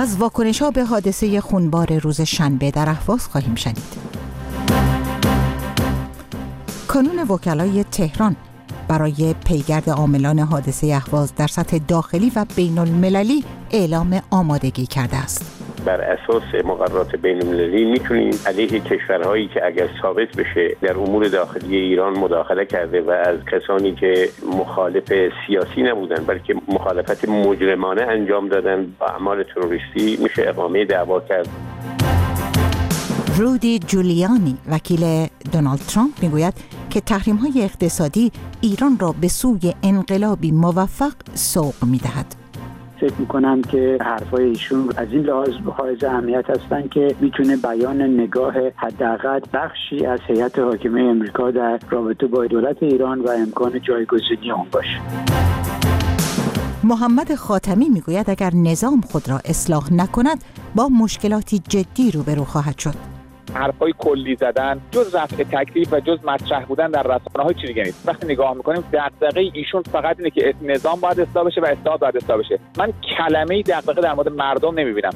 از واکنش‌ها به حادثه خونبار روز شنبه در اهواز خواهیم شنید. کانون وکلای تهران برای پیگرد عاملان حادثه اهواز در سطح داخلی و بین المللی اعلام آمادگی کرده است. بر اساس مقررات بین المللی میتونیم علیه کشورهایی که اگر ثابت بشه در امور داخلی ایران مداخله کرده و از کسانی که مخالف سیاسی نبودن بلکه مخالفت مجرمانه انجام دادن با اعمال تروریستی میشه اقامه دعوا کرد. رودی جولیانی وکیل دونالد ترامپ میگوید که تحریم‌های اقتصادی ایران را به سوی انقلابی موفق سوق می‌دهد. فکر میکنم که حرفای ایشون از این لحاظ حائز اهمیت هستن که میتونه بیان نگاه حداقل بخشی از هیئت حاکمه امریکا در رابطه با دولت ایران و امکان جایگزینی اون باشه. محمد خاتمی میگوید اگر نظام خود را اصلاح نکند با مشکلاتی جدی روبرو خواهد شد. حرفای کلی زدن جز رفع تکلیف و جز مطرح بودن در رسانه‌های چیزی نیست. وقتی نگاه می‌کنیم دغدغه ایشون فقط اینه که نظام باید اصلاح بشه و اصلاح باید اصلاح بشه. من کلمه‌ای دغدغه در مورد مردم نمی‌بینم.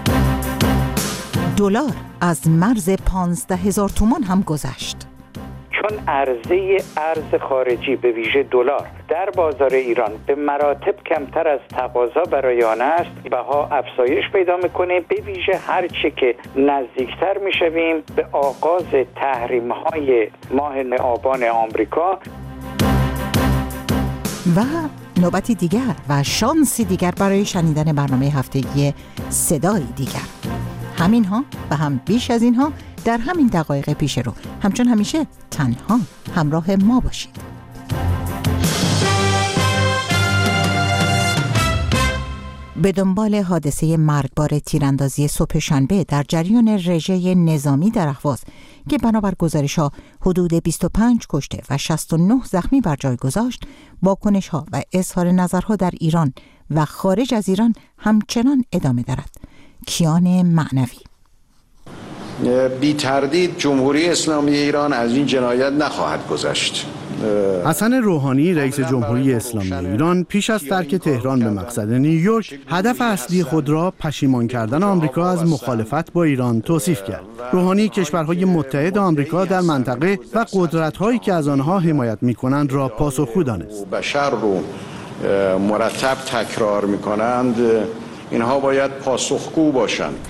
دلار از مرز 15,000 تومان هم گذشت. چون عرضه ارز خارجی به ویژه دلار در بازار ایران به مراتب کمتر از تقاضا برای آن است، بها افزایش پیدا میکنه. به ویژه هر چه که نزدیکتر میشویم به آغاز تحریم‌های ماه آبان آمریکا و نوبتی دیگر و شانسی دیگر برای شنیدن برنامه هفتگی صدای دیگر. همینها و هم بیش از اینها در همین دقایق پیش رو. همچون همیشه تنها همراه ما باشید. به دنبال حادثه مرگبار تیراندازی صبح شنبه در جریان رژه نظامی در اهواز که بنابر گزارش‌ها حدود 25 کشته و 69 زخمی بر جای گذاشت، واکنش‌ها و اظهار نظرها در ایران و خارج از ایران همچنان ادامه دارد. کیان معنوی: بی تردید جمهوری اسلامی ایران از این جنایت نخواهد گذشت. حسن روحانی رئیس جمهوری اسلامی ایران پیش از ترک تهران به مقصد نیویورک هدف اصلی خود را پشیمان کردن آمریکا از مخالفت با ایران توصیف کرد. روحانی کشورهای متحد آمریکا در منطقه و قدرت‌هایی که از آنها حمایت می‌کنند را پاسخگو دانست. بشر رو مرتب تکرار می‌کنند، اینها باید پاسخگو باشند.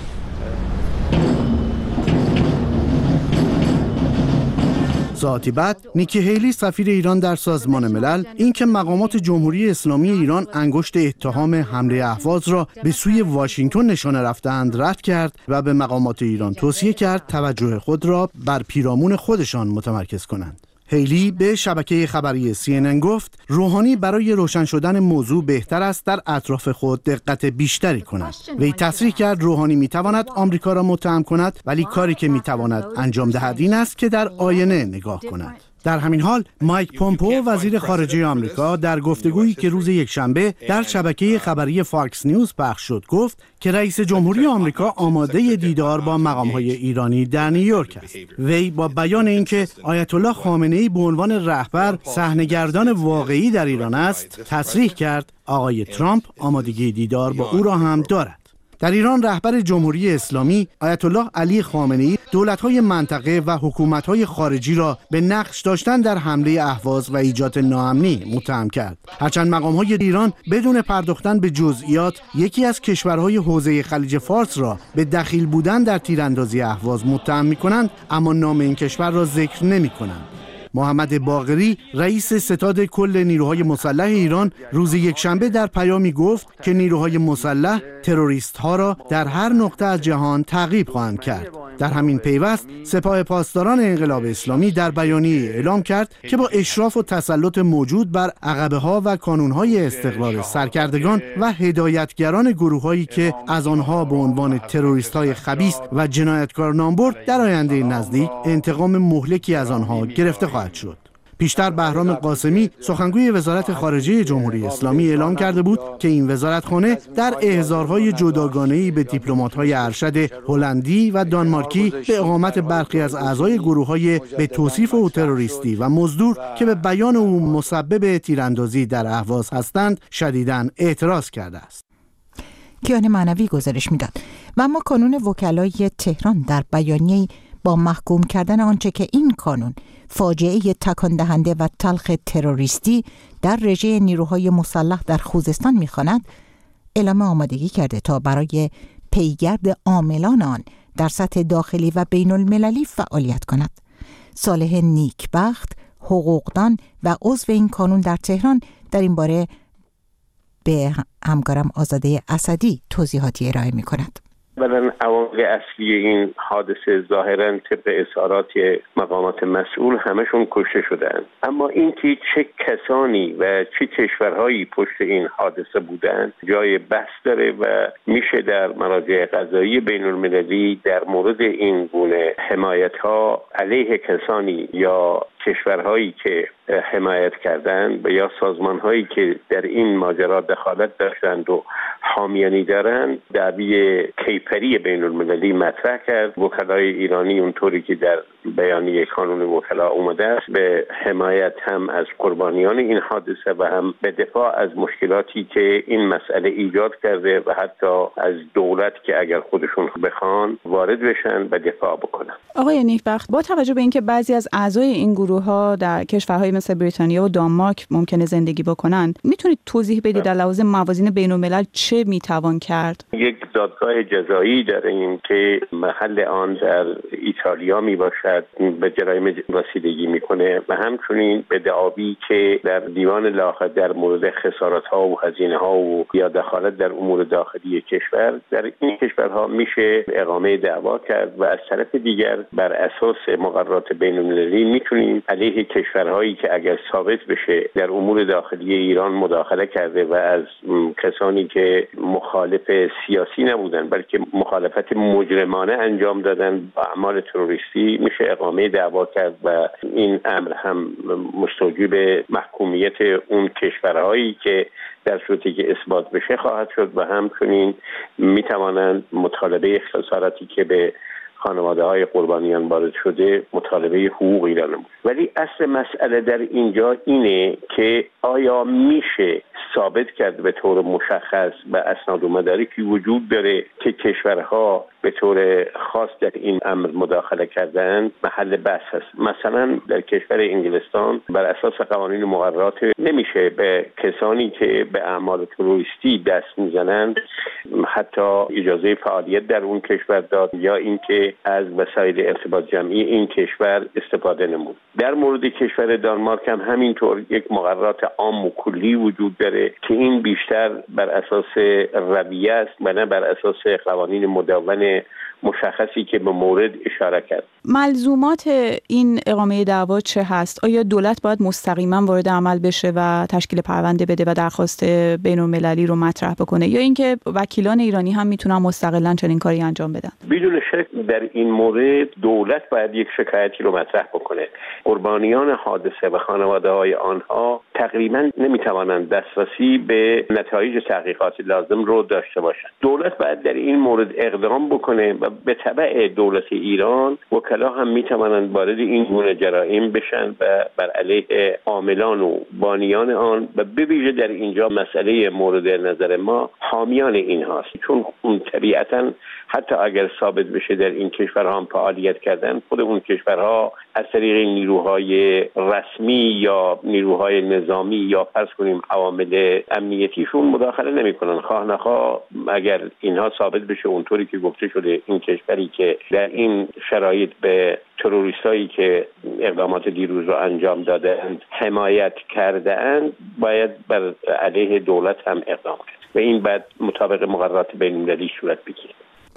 ساعتی بعد نیکی هیلی سفیر ایران در سازمان ملل اینکه مقامات جمهوری اسلامی ایران انگشت اتهام حمله اهواز را به سوی واشنگتن نشانه رفتند رد کرد و به مقامات ایران توصیه کرد توجه خود را بر پیرامون خودشان متمرکز کنند. هیلی به شبکه خبری CNN گفت روحانی برای روشن شدن موضوع بهتر است در اطراف خود دقت بیشتری کند. وی تصریح کرد روحانی میتواند آمریکا را متهم کند، ولی کاری که میتواند انجام دهد این است که در آینه نگاه کند. در همین حال مایک پومپو وزیر خارجه آمریکا در گفتگویی که روز یکشنبه در شبکه خبری فاکس نیوز پخش شد گفت که رئیس جمهوری آمریکا آماده دیدار با مقام‌های ایرانی در نیویورک است. وی با بیان اینکه آیت الله خامنه‌ای به عنوان رهبر صحنه‌گردان واقعی در ایران است، تصریح کرد آقای ترامپ آمادگی دیدار با او را هم دارد. در ایران رهبر جمهوری اسلامی آیت الله علی خامنه‌ای دولت‌های منطقه و حکومت‌های خارجی را به نقش داشتن در حمله اهواز و ایجاد ناامنی متهم کرد. هرچند مقام‌های ایران بدون پرداختن به جزئیات یکی از کشورهای حوزه خلیج فارس را به دخیل بودن در تیراندازی اهواز متهم می‌کنند، اما نام این کشور را ذکر نمی‌کنند. محمد باقری رئیس ستاد کل نیروهای مسلح ایران روز یکشنبه در پیامی گفت که نیروهای مسلح تروریست‌ها را در هر نقطه از جهان تعقیب خواهند کرد. در همین پیوست سپاه پاسداران انقلاب اسلامی در بیانیه اعلام کرد که با اشراف و تسلط موجود بر عقبه‌ها و کانون‌های استقرار سرکردگان و هدایتگران گروه‌هایی که از آنها به عنوان تروریست‌های خبیث و جنایتکار نام برد، در آینده نزدیک انتقام مهلکی از آنها گرفته خواهد شد. پیشتر بهرام قاسمی سخنگوی وزارت خارجه جمهوری اسلامی اعلام کرده بود که این وزارتخانه در احضارهای جداگانه‌ای به دیپلمات‌های ارشد هلندی و دانمارکی به اقامت برخی از اعضای گروه‌های به توصیف او تروریستی و مزدور که به بیان او مسبب تیراندازی در اهواز هستند شدیداً اعتراض کرده است. کیان معنوی گزارش میداد. و اما کانون وکلای تهران در بیانیه‌ای با محکوم کردن آنچه که این کانون فاجعه تکان دهنده و تلخ تروریستی در رژه نیروهای مسلح در خوزستان می‌خواند، اعلام آمادگی کرده تا برای پیگرد عاملان آن در سطح داخلی و بین المللی فعالیت کند. صالح نیکبخت، حقوقدان و عضو این کانون در تهران، در این باره به همکارم آزاده اسدی توضیحاتی ارائه می‌کند. اولا عوامل اصلی این حادثه ظاهراً طبق اظهارات مقامات مسئول همشون کشته شدن، اما اینکه چه کسانی و چه کشورهایی پشت این حادثه بودن جای بحث داره و میشه در مراجع قضایی بین المللی در مورد این گونه حمایت‌ها علیه کسانی یا کشورهایی که حمایت کردند و یا سازمان‌هایی که در این ماجرا دخالت داشتند و حامیانی دارند دعوی کیفری بین المللی مطرح کرد. وکلای ایرانی اونطوری که در بیانیه کانون وکلا اومده است به حمایت هم از قربانیان این حادثه و هم به دفاع از مشکلاتی که این مسئله ایجاد کرده و حتی از دولت که اگر خودشون بخوان وارد بشن و دفاع بکنن. آقای نیکبخت، با توجه به اینکه بعضی از اعضای این گروه‌ها در کشورهای مثل بریتانیا و دانمارک ممکنه زندگی بکنن، میتونید توضیح بدید در لحاظ موازین بین‌الملل چه میتوان کرد؟ یک دادگاه جزایی داریم که محل آن در ایتالیا میباشد، به جرایم رسیدگی میکنه و همچنین به دعاوی که در دیوان لاغر در مورد خسارت‌ها و هزینه‌ها و یا دخالت در امور داخلی کشور در این کشورها میشه اقامه دعوا کرد و از طرف دیگر بر اساس مقررات بین‌المللی میتونیم علیه کشورهایی که اگر ثابت بشه در امور داخلی ایران مداخله کرده و از کسانی که مخالف سیاسی نبودن بلکه مخالفت مجرمانه انجام دادن با اعمال تروریستی میشه اقامه دعوا کرد و این امر هم مستوجب محکومیت اون کشورهایی که در صورتی که اثبات بشه خواهد شد و همچنین میتوانند مطالبه خسارتی که به خانواده‌های قربانیان وارد شده مطالبه حقوق ایران بود. ولی اصل مسئله در اینجا اینه که آیا میشه ثابت کرد به طور مشخص و اسناد و مدارکی وجود داره که کشورها به طور خاص در این امر مداخله کردن؟ محل بحث است. مثلا در کشور انگلستان بر اساس قوانین و مقررات نمیشه به کسانی که به اعمال تروریستی دست میزنند حتی اجازه فعالیت در اون کشور داد یا اینکه از وسایل ارتباط جمعی این کشور استفاده نمود. در مورد کشور دانمارک هم همینطور یک مقررات عام و کلی وجود داره که این بیشتر بر اساس رویه است و نه بر اساس قوانین مدون مشخصی که به مورد اشاره کرد. ملزومات این اقامه دعوا چه هست؟ آیا دولت باید مستقیما وارد عمل بشه و تشکیل پرونده بده و درخواست بین‌المللی رو مطرح بکنه یا اینکه وکیلان ایرانی هم میتونن مستقلاً چنین کاری انجام بدن؟ بدون شک در این مورد دولت باید یک شکایتی رو مطرح بکنه. قربانیان حادثه و خانواده‌های آنها تقریباً نمیتوانند دسترسی به نتایج تحقیقات لازم رو داشته باشند. دولت باید در این مورد اقدام بکنه و به تبع دولت ایران وکلا هم میتوانند وارد این گونه جرایم بشن و بر علیه عاملان و بانیان آن و به ویژه در اینجا مسئله مورد نظر ما حامیان این هاست، چون طبیعتاً حتی اگر ثابت بشه در این کشورها هم فعالیت کردن، خود اون کشورها از طریق نیروهای رسمی یا نیروهای نظامی یا فرض کنیم عوامل امنیتیشون مداخله نمی‌کنن. خواه نخواه اگر اینها ثابت بشه اونطوری که گفته شده این کشوری که در این شرایط به تروریستایی که اقدامات دیروز رو انجام دادند حمایت کرده‌اند، باید بر علیه دولت هم اقدام کرد و این بعد مطابق مقررات بین‌المللی صورت بگیرد.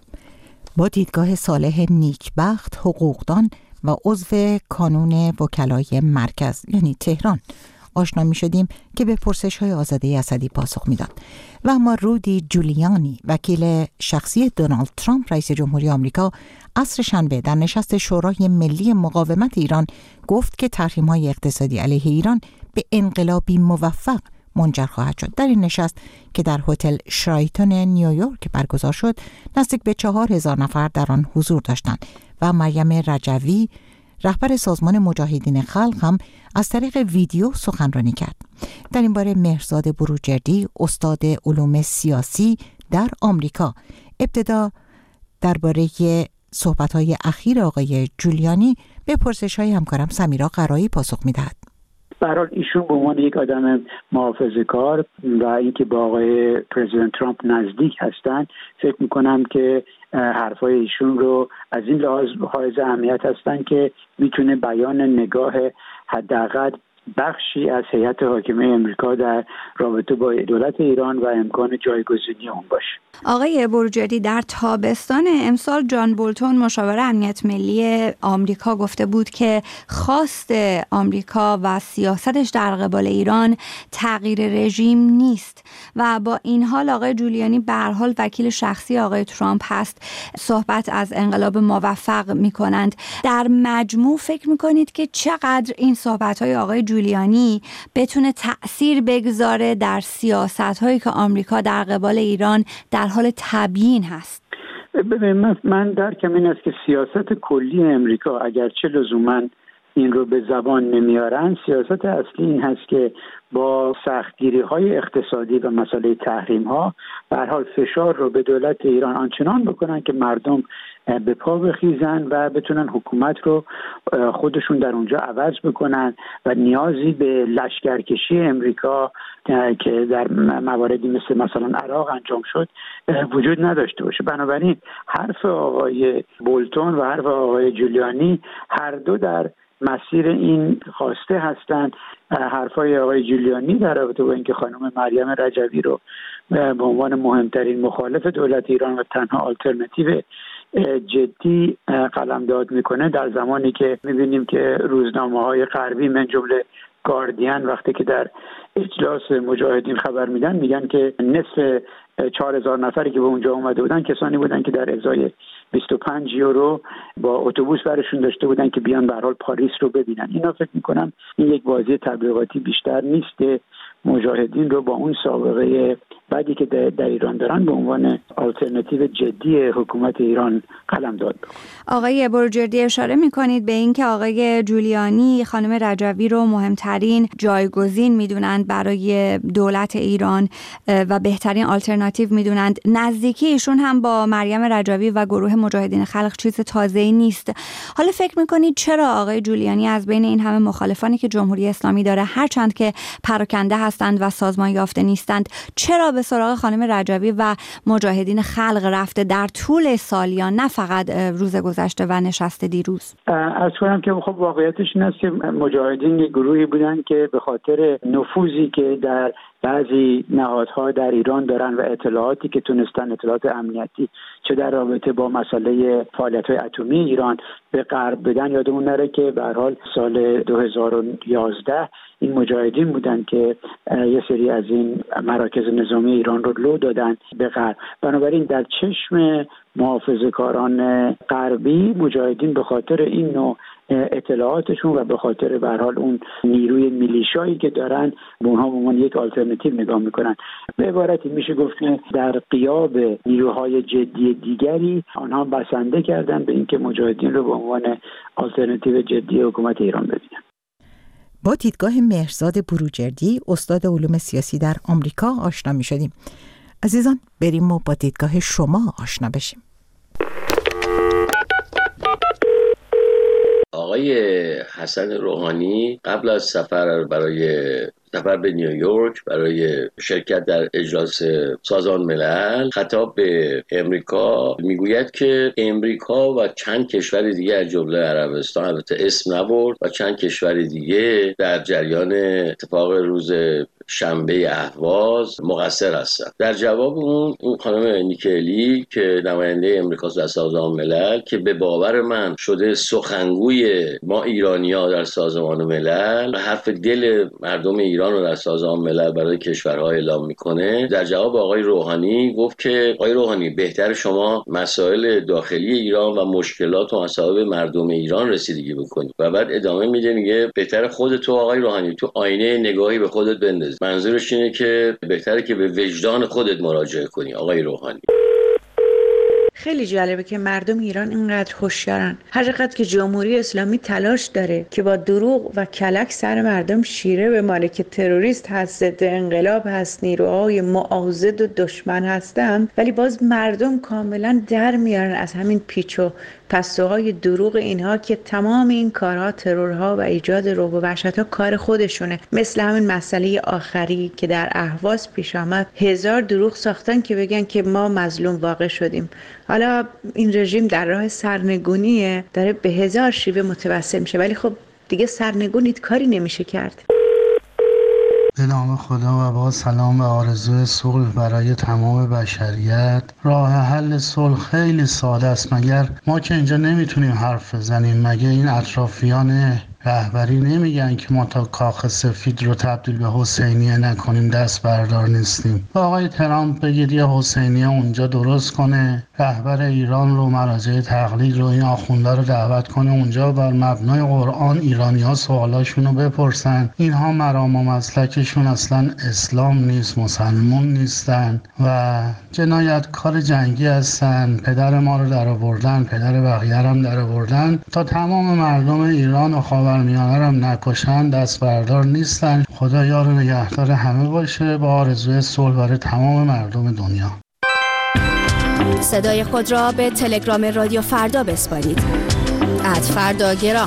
با دیدگاه صالح نیکبخت، حقوقدان و عضو کانون وکلای مرکز یعنی تهران آشنا می شدیم که به پرسش‌های آزاده اسدی پاسخ میداد. و اما رودی جولیانی، وکیل شخصی دونالد ترامپ رئیس جمهوری آمریکا، عصر شنبه در نشست شورای ملی مقاومت ایران گفت که تحریم‌های اقتصادی علیه ایران به انقلابی موفق منجر خواهد شد. در این نشست که در هتل شرایتون نیویورک برگزار شد، نزدیک به 4000 نفر در آن حضور داشتند و مریم رجوی، رهبر سازمان مجاهدین خلق، هم از طریق ویدیو سخنرانی کرد. در این باره مهرزاد بروجردی، استاد علوم سیاسی در آمریکا. ابتدا درباره صحبت‌های اخیر آقای جولیانی به پرسش‌های همکارم سمیرا قرایی پاسخ می‌دهد. به هر حال ایشون به عنوان یک آدم محافظه‌کار و اینکه با آقای پرزیدنت ترامپ نزدیک هستند، فکر می‌کنم که حرفای ایشون رو از این لحاظ حائز اهمیت هستند که میتونه بیان نگاه حداقل بخشی از هیئت حاکمه امریکا در رابطه با دولت ایران و امکان جایگزینی اون باشه. آقای بروجردی، در تابستان امسال جان بولتون مشاور امنیت ملی آمریکا گفته بود که خواست آمریکا و سیاستش در قبال ایران تغییر رژیم نیست و با این حال آقای جولیانی به هر حال وکیل شخصی آقای ترامپ هست، صحبت از انقلاب موفق می‌کنند. در مجموع فکر می‌کنید که چقدر این صحبت‌های آقای جولیانی بتونه تأثیر بگذاره در سیاست‌هایی که آمریکا در قبال ایران در حال تبیین هست؟ ببین، من درکم این است که سیاست کلی امریکا اگرچه لزوماً این رو به زبان نمیارن، سیاست اصلی این هست که با سختگیری‌های اقتصادی و مسئله تحریم‌ها به هر حال فشار رو به دولت ایران آنچنان بکنن که مردم به پا بخیزن و بتونن حکومت رو خودشون در اونجا عوض بکنن و نیازی به لشکرکشی امریکا که در مواردی مثلا عراق انجام شد وجود نداشته باشه. بنابراین حرف آقای بولتون و حرف آقای جولیانی هر دو در مسیر این خواسته هستند. حرفای آقای جولیانی در رابطه با اینکه خانم مریم رجوی رو به عنوان مهمترین مخالف دولت ایران و تنها آلترناتیو جدی قلمداد میکنه، در زمانی که میبینیم که روزنامه‌های غربی من جمله گاردین وقتی که در اجلاس مجاهدین خبر میدن میگن که نصف 4000 نفری که به اونجا اومده بودن کسانی بودن که در ازای 25 یورو با اتوبوس برشون داشته بودن که بیان به هر حال پاریس رو ببینن. اینا فکر میکنم این یک بازی تبلیغاتی بیشتر نیست، مجاهدین رو با اون سابقه بعدی که در ایران دارن به عنوان آلترناتیو جدی حکومت ایران قلمداد بکنن. آقای بروجردی اشاره میکنید به اینکه آقای جولیانی خانم رجوی رو مهمترین جایگزین میدونند برای دولت ایران و بهترین آلترناتیو میدونند. نزدیکی ایشون هم با مریم رجوی و گروه مجاهدین خلق چیز تازه‌ای نیست. حالا فکر میکنید چرا آقای جولیانی از بین این همه مخالفانی که جمهوری اسلامی داره، هرچند که پراکنده هستند و سازمان یافته نیستند، چرا به سراغ خانم رجوی و مجاهدین خلق رفته در طول سالیان، نه فقط روز گذشته و نشست دیروز؟ از کنم که خب واقعیتش این است که مجاهدین گروهی بودن که به خاطر نفوذی که در بعضی نهادها در ایران دارن و اطلاعاتی که تونستن، اطلاعات امنیتی، چه در رابطه با مسئله فعالیت‌های اتمی ایران به غرب بدن. یادمون نره که به هر حال سال 2011 این مجاهدین بودن که یه سری از این مراکز نظامی ایران رو لو دادن به غرب. بنابراین در چشم محافظه‌کاران غربی مجاهدین به خاطر این نوع اطلاعاتشون و به خاطر به هر حال اون نیروی میلیشایی که دارن به اونها به عنوان یک آلترناتیو نگاه میکنن. به عبارتی میشه گفت که در غیاب نیروهای جدی دیگری آنها بسنده کردن به اینکه مجاهدین رو به عنوان آلترناتیو جدی حکومت ایران ببینن. با دیدگاه مهرزاد بروجردی، استاد علوم سیاسی در آمریکا آشنا می‌شدیم. عزیزان، بریم و با دیدگاه شما آشنا بشیم. آقای حسن روحانی قبل از سفر به نیویورک برای شرکت در اجلاس سازمان ملل خطاب به امریکا میگوید که امریکا و چند کشور دیگه از جمله عربستان، البته اسم نبرد، و چند کشور دیگه در جریان اتفاق روز شنبه اهواز مقصر هستن. در جواب اون خانم نیکی که نماینده امریکاست در سازمان ملل، که به باور من شده سخنگوی ما ایرانی‌ها در سازمان ملل، حرف دل مردم ایران رو در سازمان ملل برای کشورها اعلام میکنه، در جواب آقای روحانی گفت که آقای روحانی، بهتر شما مسائل داخلی ایران و مشکلات و مسائل مردم ایران رسیدگی بکنید. و بعد ادامه میده، میگه بهتر خودت آقای روحانی تو آینه نگاهی به خودت بنداز. منظورش اینه که بهتره که به وجدان خودت مراجعه کنی آقای روحانی. خیلی جالبه که مردم ایران اینقدر هوشیارن. هر چقدر که جمهوری اسلامی تلاش داره که با دروغ و کلک سر مردم شیره بماله که تروریست هست، ضد انقلاب هست، نیروهای معاضد و دشمن هستن، ولی باز مردم کاملا در میارن از همین پیچ و پستوهای دروغ اینها که تمام این کارها، ترورها و ایجاد رعب و وحشت‌ها کار خودشونه. مثل همین مسئله آخری که در اهواز پیش آمد، 1000 دروغ ساختن که بگن که ما مظلوم واقع شدیم. حالا این رژیم در راه سرنگونیه، داره به 1000 شیوه متوسل میشه، ولی خب دیگه سرنگونیت کاری نمیشه کرد. به نام خدا و با سلام و آرزوی صلح برای تمام بشریت. راه حل صلح خیلی ساده است، مگر ما که اینجا نمیتونیم حرف بزنیم؟ مگه این اطرافیان رهبری نمیگن که ما تا کاخ سفید رو تبدیل به حسینیه نکنیم دست بردار نیستیم؟ با آقای ترامپ بگید یه حسینیه اونجا درست کنه، رهبر ایران رو، مراجع تقلید رو، این آخونده رو دعوت کنه اونجا، بر مبنای قرآن ایرانی‌ها سوالاشون رو بپرسن. اینها مرام و مسلکشون اصلا اسلام نیست، مسلمون نیستن و جنایتکار جنگی هستن. پدر ما رو در آوردن، پدر بقیه هم در آوردن، تا تمام مردم ایران و خاورمیانه رو هم نکشن دست بردار نیستن. خدا یار و نگهدار همه باشه، با آرزوی صلح برای تمام مردم دنیا. صدای خود را به تلگرام رادیو فردا بسپارید. @فرداگرام.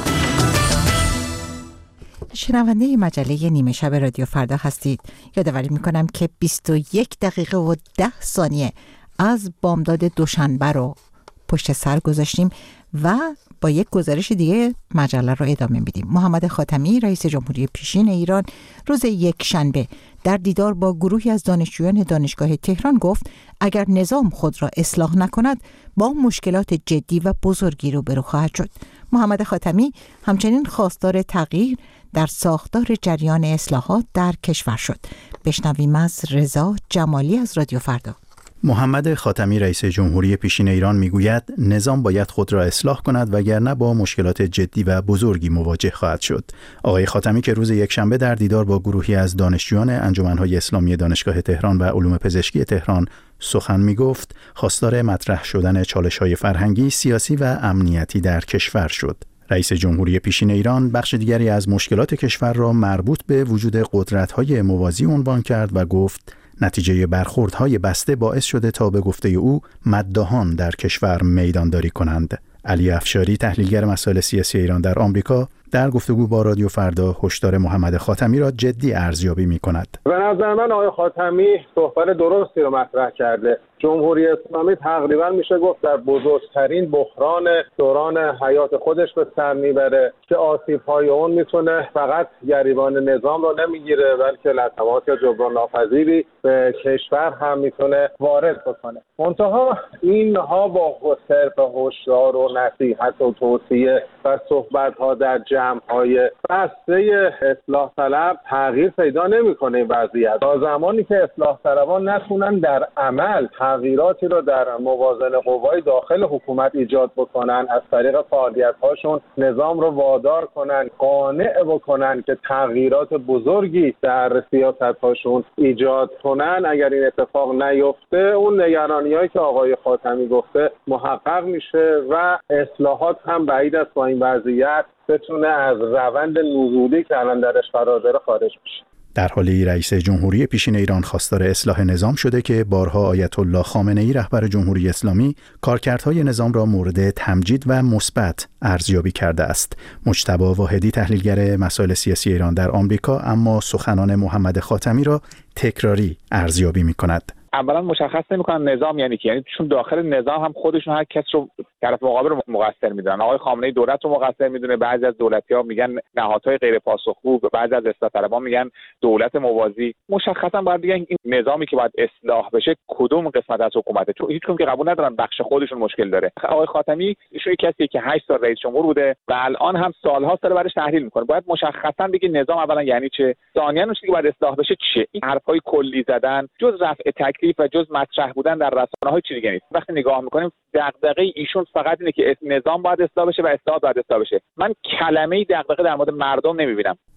شنونده مجله نیمه شب رادیو فردا هستید. یادآوری میکنم که 21 دقیقه و 10 ثانیه از بامداد دوشنبه رو پشت سر گذاشتیم و با یک گزارش دیگه مجله رو ادامه میدیم. محمد خاتمی رئیس جمهوری پیشین ایران روز یکشنبه در دیدار با گروهی از دانشجویان دانشگاه تهران گفت اگر نظام خود را اصلاح نکند با مشکلات جدی و بزرگی روبرو خواهد شد. محمد خاتمی همچنین خواستار تغییر در ساختار جریان اصلاحات در کشور شد. بشنویم از رضا جمالی از رادیو فردا. محمد خاتمی رئیس جمهوری پیشین ایران میگوید نظام باید خود را اصلاح کند وگرنه با مشکلات جدی و بزرگی مواجه خواهد شد. آقای خاتمی که روز یکشنبه در دیدار با گروهی از دانشجویان انجمن‌های اسلامی دانشگاه تهران و علوم پزشکی تهران سخن میگفت، خواستار مطرح شدن چالش‌های فرهنگی، سیاسی و امنیتی در کشور شد. رئیس جمهوری پیشین ایران بخش دیگری از مشکلات کشور را مربوط به وجود قدرت‌های موازی عنوان کرد و گفت نتیجه برخوردهای بسته باعث شده تا به گفته او مداحان در کشور میدانداری کنند. علی افشاری تحلیلگر مسائل سیاسی ایران در آمریکا در گفتگو با رادیو فردا هشدار محمد خاتمی را جدی ارزیابی می‌کند. به نظر من آقای خاتمی صحبت درستی رو مطرح کرده. جمهوری اسلامی تقریبا میشه گفت در بزرگترین بحران دوران حیات خودش به سر میبره که آسیب‌های اون میتونه فقط گریبان نظام رو نمیگیره بلکه لطمات یا جبران ناپذیری به کشور هم میتونه وارد بکنه. منتها اینها با صرف هشدار و نصیحت و توصیه و صحبت‌ها در جمع‌های بسته اصلاح طلب تغییر پیدا نمی‌کنه. این وضعیت تا زمانی که اصلاح طلبان نتونن در عمل تغییراتی رو در موازنه قوای داخل حکومت ایجاد بکنن، از طریق فعالیت‌هاشون نظام رو وادار کنن، قانع بکنن که تغییرات بزرگی در سیاست‌هاشون ایجاد کنن، اگر این اتفاق نیفته اون نگرانی‌هایی که آقای خاتمی گفته محقق میشه و اصلاحات هم بعید است با این وضعیت بتونه از روند نزولی که الان درش قرار داره خارج بشه. در حالی رئیس جمهوری پیشین ایران خواستار اصلاح نظام شده که بارها آیت الله خامنه‌ای رهبر جمهوری اسلامی کارکردهای نظام را مورد تمجید و مثبت ارزیابی کرده است. مجتبی واحدی تحلیلگر مسائل سیاسی ایران در آمریکا اما سخنان محمد خاتمی را تکراری ارزیابی می‌کند. اولا مشخص نمی‌کنن نظام یعنی کی، یعنی چون داخل نظام هم خودشون هر کس رو طرف مقابل رو مقصر میدونن. آقای خامنه‌ای دولت رو مقصر میدونه، بعضی از دولتی‌ها میگن نهادهای غیر پاسخگو، بعضی از اصلاح طلبان میگن دولت موازی. مشخصا باید بگن این نظامی که باید اصلاح بشه کدوم قسمت از حکومته، چون هیچکدوم که قبول ندارن بخش خودشون مشکل داره. آقای خاتمی ایشون کسیه که 8 سال رئیس جمهور بوده و الان هم سال‌ها سال برای تحلیل میکنه. باید مشخصا بگه نظام اولا یعنی چه، ثانیاً اون چیزی که باید اصلاح بشه چیه. این حرفای کلی زدن جز رفع تکلیف و جز مطرح بودن در رسانه‌های چیزی دیگه نیست. وقتی نگاه می‌کنیم دغدغه ایشون فقط اینه که نظام باید اصلاح بشه و اصلاح باید اصلاح بشه. من کلمه‌ای دغدغه در مورد مردم نمی‌بینم.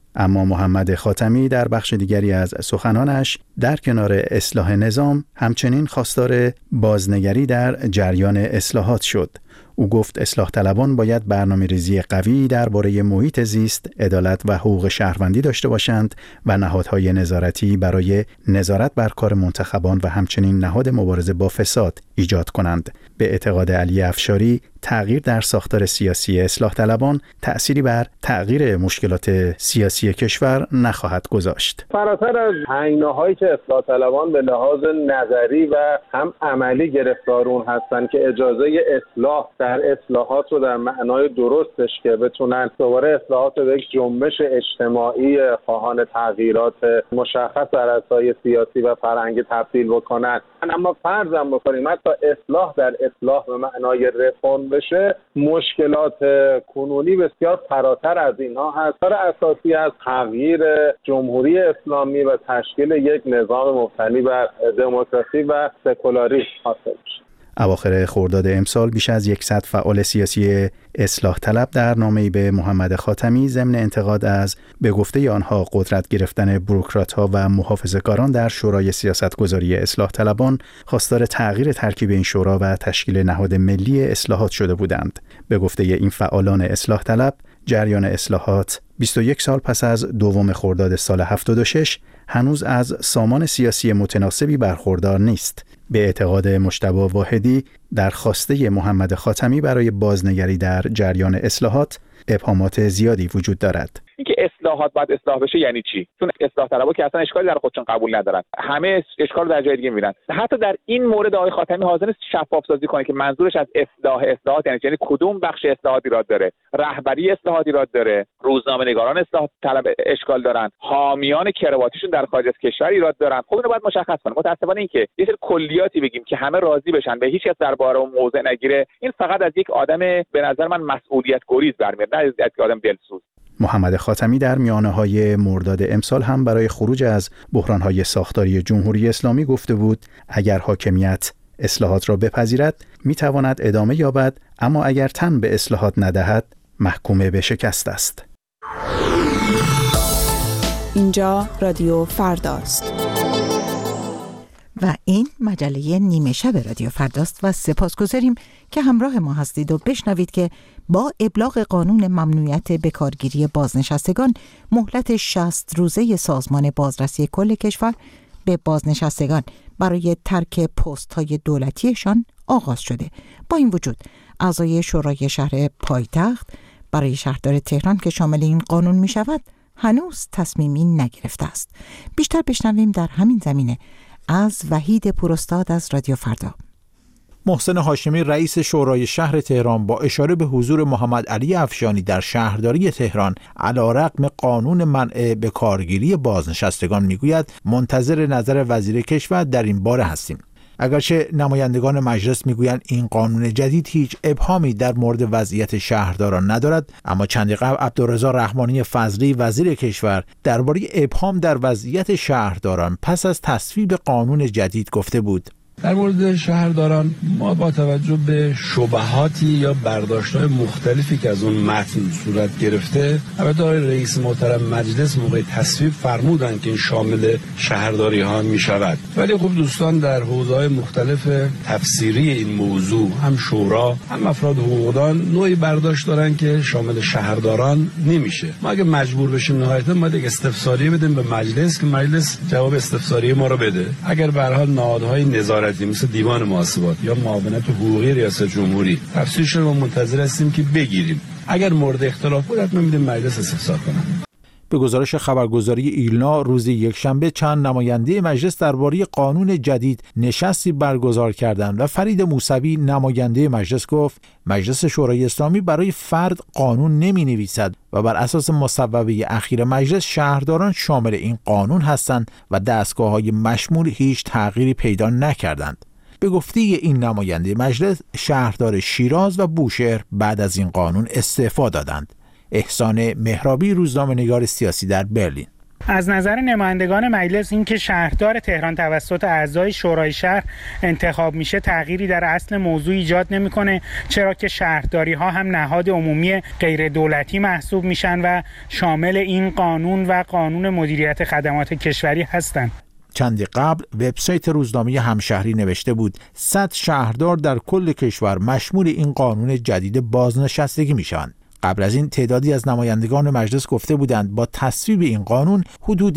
اما محمد خاتمی در بخش دیگری از سخنانش در کنار اصلاح نظام همچنین خواستار بازنگری در جریان اصلاحات شد. او گفت اصلاح طلبان باید برنامه‌ریزی قوی درباره محیط زیست، عدالت و حقوق شهروندی داشته باشند و نهادهای نظارتی برای نظارت بر کار منتخبان و همچنین نهاد مبارزه با فساد ایجاد کنند. به اعتقاد علی افشاری، تغییر در ساختار سیاسی اصلاح طلبان تأثیری بر تغییر مشکلات سیاسی کشور نخواهد گذاشت. فراتر از هنگامه‌هایی که اصلاح طلبان به لحاظ نظری و هم عملی گرفتارون هستند که اجازه اصلاح در اصلاحات رو در معنای درستش که بتونن دوباره اصلاحات به یک جنبش اجتماعی خواهان تغییرات مشخص در اساس سیاسی و فرهنگی تبدیل بکنن، اما فرضم بکنیم حتی اصلاح در اصلاح به معنای رفرم بشه، مشکلات کنونی بسیار فراتر از اینها هست. کار اساسی از تغییر جمهوری اسلامی و تشکیل یک نظام مبتنی بر دموکراسی و سکولاریسم حاصل میشه. اواخر خرداد امسال بیش از 100 فعال سیاسی اصلاح طلب در نامه‌ای به محمد خاتمی ضمن انتقاد از به گفته آنها قدرت گرفتن بوروکرات‌ها و محافظه‌کاران در شورای سیاستگذاری اصلاح طلبان خواستار تغییر ترکیب این شورا و تشکیل نهاد ملی اصلاحات شده بودند. به گفته این فعالان اصلاح طلب، جریان اصلاحات 21 سال پس از دوم خرداد سال 76 هنوز از سامان سیاسی متناسبی برخوردار نیست. به اعتقاد مجتبی واحدی، در خواسته محمد خاتمی برای بازنگری در جریان اصلاحات ابهامات زیادی وجود دارد. اینکه اصلاحات باید اصلاح بشه یعنی چی؟ چون اصلاح طلبها که اصلا اشکالی در خودشون قبول ندارن، همه اشکال در جای دیگه میبینن. حتی در این مورد آقای خاتمی حاضر نیست شفاف سازی کنه که منظورش از اصلاحات یعنی کدوم بخش اصلاحات ایراد داره، رهبری اصلاحات ایراد داره، روزنامه‌نگاران اصلاح طلب اشکال دارن، حامیان کرواتیشون در خارج از کشور ایراد دارن. خب اینو باید مشخص کنه. متأسفانه اینکه یه سری کلیاتی بگیم که همه راضی بشن، به هیچ کس درباره اون موضوع نگیره، این فقط از یک آدم به نظر من مسئولیت گریز برمیاد، نه از یک آدم دلسوز. محمد خاتمی در میانه‌های مرداد امسال هم برای خروج از بحران‌های ساختاری جمهوری اسلامی گفته بود اگر حاکمیت اصلاحات را بپذیرد می‌تواند ادامه یابد، اما اگر تن به اصلاحات ندهد محکوم به شکست است. اینجا رادیو فرداست و این مجله نیمه شب رادیو فرداست و سپاسگزاریم که همراه ما هستید و بشنوید که با ابلاغ قانون ممنوعیت بکارگیری بازنشستگان مهلت 60 روزه سازمان بازرسی کل کشور به بازنشستگان برای ترک پست‌های دولتیشان آغاز شده. با این وجود اعضای شورای شهر پایتخت برای شهردار تهران که شامل این قانون می شود هنوز تصمیمی نگرفته است. بیشتر بشنویم در همین زمینه از وحید پوراستاد از رادیو فردا. محسن هاشمی رئیس شورای شهر تهران با اشاره به حضور محمد علی افشانی در شهرداری تهران علیرغم قانون منع بکارگیری بازنشستگان میگوید منتظر نظر وزیر کشور در این باره هستیم. اگرچه نمایندگان مجلس میگویند این قانون جدید هیچ ابهامی در مورد وضعیت شهرداران ندارد، اما چندی قبل عبدالرضا رحمانی فضلی وزیر کشور درباره ابهام در وضعیت شهرداران پس از تصویب قانون جدید گفته بود: در مورد شهرداران ما با توجه به شبهاتی یا برداشت‌های مختلفی که از اون متن صورت گرفته، البته آقای رئیس محترم مجلس موقع تصویب فرمودن که این شامل شهرداری ها می شود، ولی خب دوستان در حوزه‌های مختلف تفسیری این موضوع هم شورا هم افراد حقوقدان نوعی برداشت دارن که شامل شهرداران نمیشه. ما اگه مجبور بشیم نهایتاً باید یک استفساریه بدیم به مجلس که مجلس جواب استفساریه ما رو بده. اگر به هر حال نهادهای نظارتی مثل دیوان محاسبات یا معاونت حقوقی ریاست جمهوری تفسیرش رو منتظر هستیم که بگیریم، اگر مورد اختلاف بود حتما میدیم مجلس استفسار کنه. به گزارش خبرگزاری ایلنا روز یکشنبه چند نماینده مجلس درباره قانون جدید نشستی برگزار کردند و فرید موسوی نماینده مجلس گفت مجلس شورای اسلامی برای فرد قانون نمی‌نویسد و بر اساس مصوبه اخیر مجلس شهرداران شامل این قانون هستند و دستگاه‌های مشمول هیچ تغییری پیدا نکردند. به گفته این نماینده مجلس شهردار شیراز و بوشهر بعد از این قانون استعفا دادند. احسان مهرابی روزنامه‌نگار سیاسی در برلین: از نظر نمایندگان مجلس این که شهردار تهران توسط اعضای شورای شهر انتخاب میشه تغییری در اصل موضوع ایجاد نمیکنه، چرا که شهرداری ها هم نهاد عمومی غیر دولتی محسوب میشن و شامل این قانون و قانون مدیریت خدمات کشوری هستند. چندی قبل وبسایت روزنامه همشهری نوشته بود 100 شهردار در کل کشور مشمول این قانون جدید بازنشستگی میشن. قبل از این تعدادی از نمایندگان مجلس گفته بودند با تصویب این قانون حدود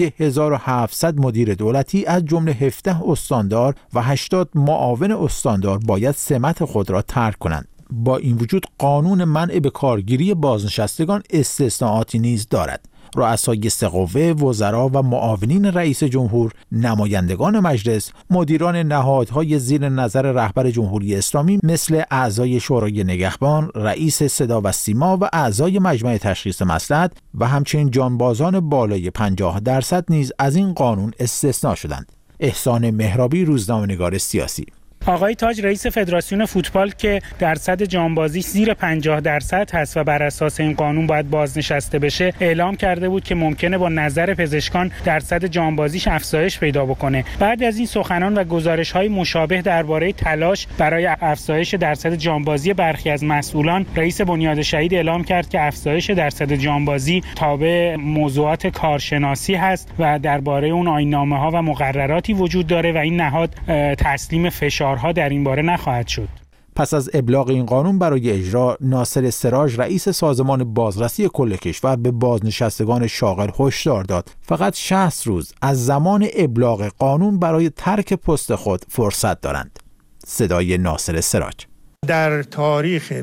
1700 مدیر دولتی از جمله 17 استاندار و 80 معاون استاندار باید سمت خود را ترک کنند. با این وجود قانون منع به کارگیری بازنشستگان استثناءاتی نیز دارد. رؤسای سه قوه، وزرا و معاونین رئیس جمهور، نمایندگان مجلس، مدیران نهادهای زیر نظر رهبر جمهوری اسلامی مثل اعضای شورای نگهبان، رئیس صدا و سیما و اعضای مجمع تشخیص مصلحت و همچنین جانبازان بالای 50% نیز از این قانون استثناء شدند. احسان مهرابی، روزنامه‌نگار سیاسی. آقای تاج رئیس فدراسیون فوتبال که درصد جانبازیش زیر 50% هست و بر اساس این قانون باید بازنشسته بشه، اعلام کرده بود که ممکنه با نظر پزشکان درصد جانبازیش افزایش پیدا بکنه. بعد از این سخنان و گزارش‌های مشابه درباره تلاش برای افزایش درصد جانبازی برخی از مسئولان، رئیس بنیاد شهید اعلام کرد که افزایش درصد جانبازی تابع موضوعات کارشناسی هست و درباره اون آیین‌نامه‌ها و مقرراتی وجود داره و این نهاد تسلیم فشار ها در این باره نخواهد شد. پس از ابلاغ این قانون برای اجرا، ناصر سراج رئیس سازمان بازرسی کل کشور به بازنشستگان شاغل هشدار داد فقط 60 روز از زمان ابلاغ قانون برای ترک پست خود فرصت دارند. صدای ناصر سراج. در تاریخ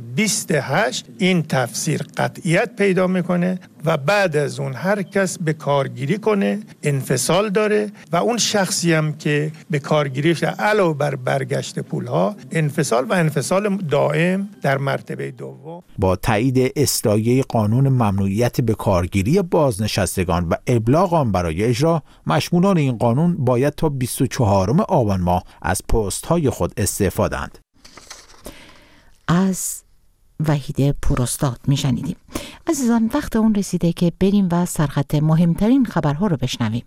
28 این تفسیر قطعیت پیدا میکنه و بعد از اون هر کس به کارگیری کنه انفصال داره و اون شخصی هم که به کارگیریش علاوه بر برگشت پولها انفصال دائم در مرتبه دوم. با تایید اصلاحیه قانون ممنوعیت به کارگیری بازنشستگان و ابلاغ آن برای اجرا، مشمولان این قانون باید تا 24 آبان ماه از پست‌های خود استعفا دهند. از وحید پوراستاد میشنیدیم. عزیزان، وقت اون رسیده که بریم و سرخط مهمترین خبرها رو بشنویم.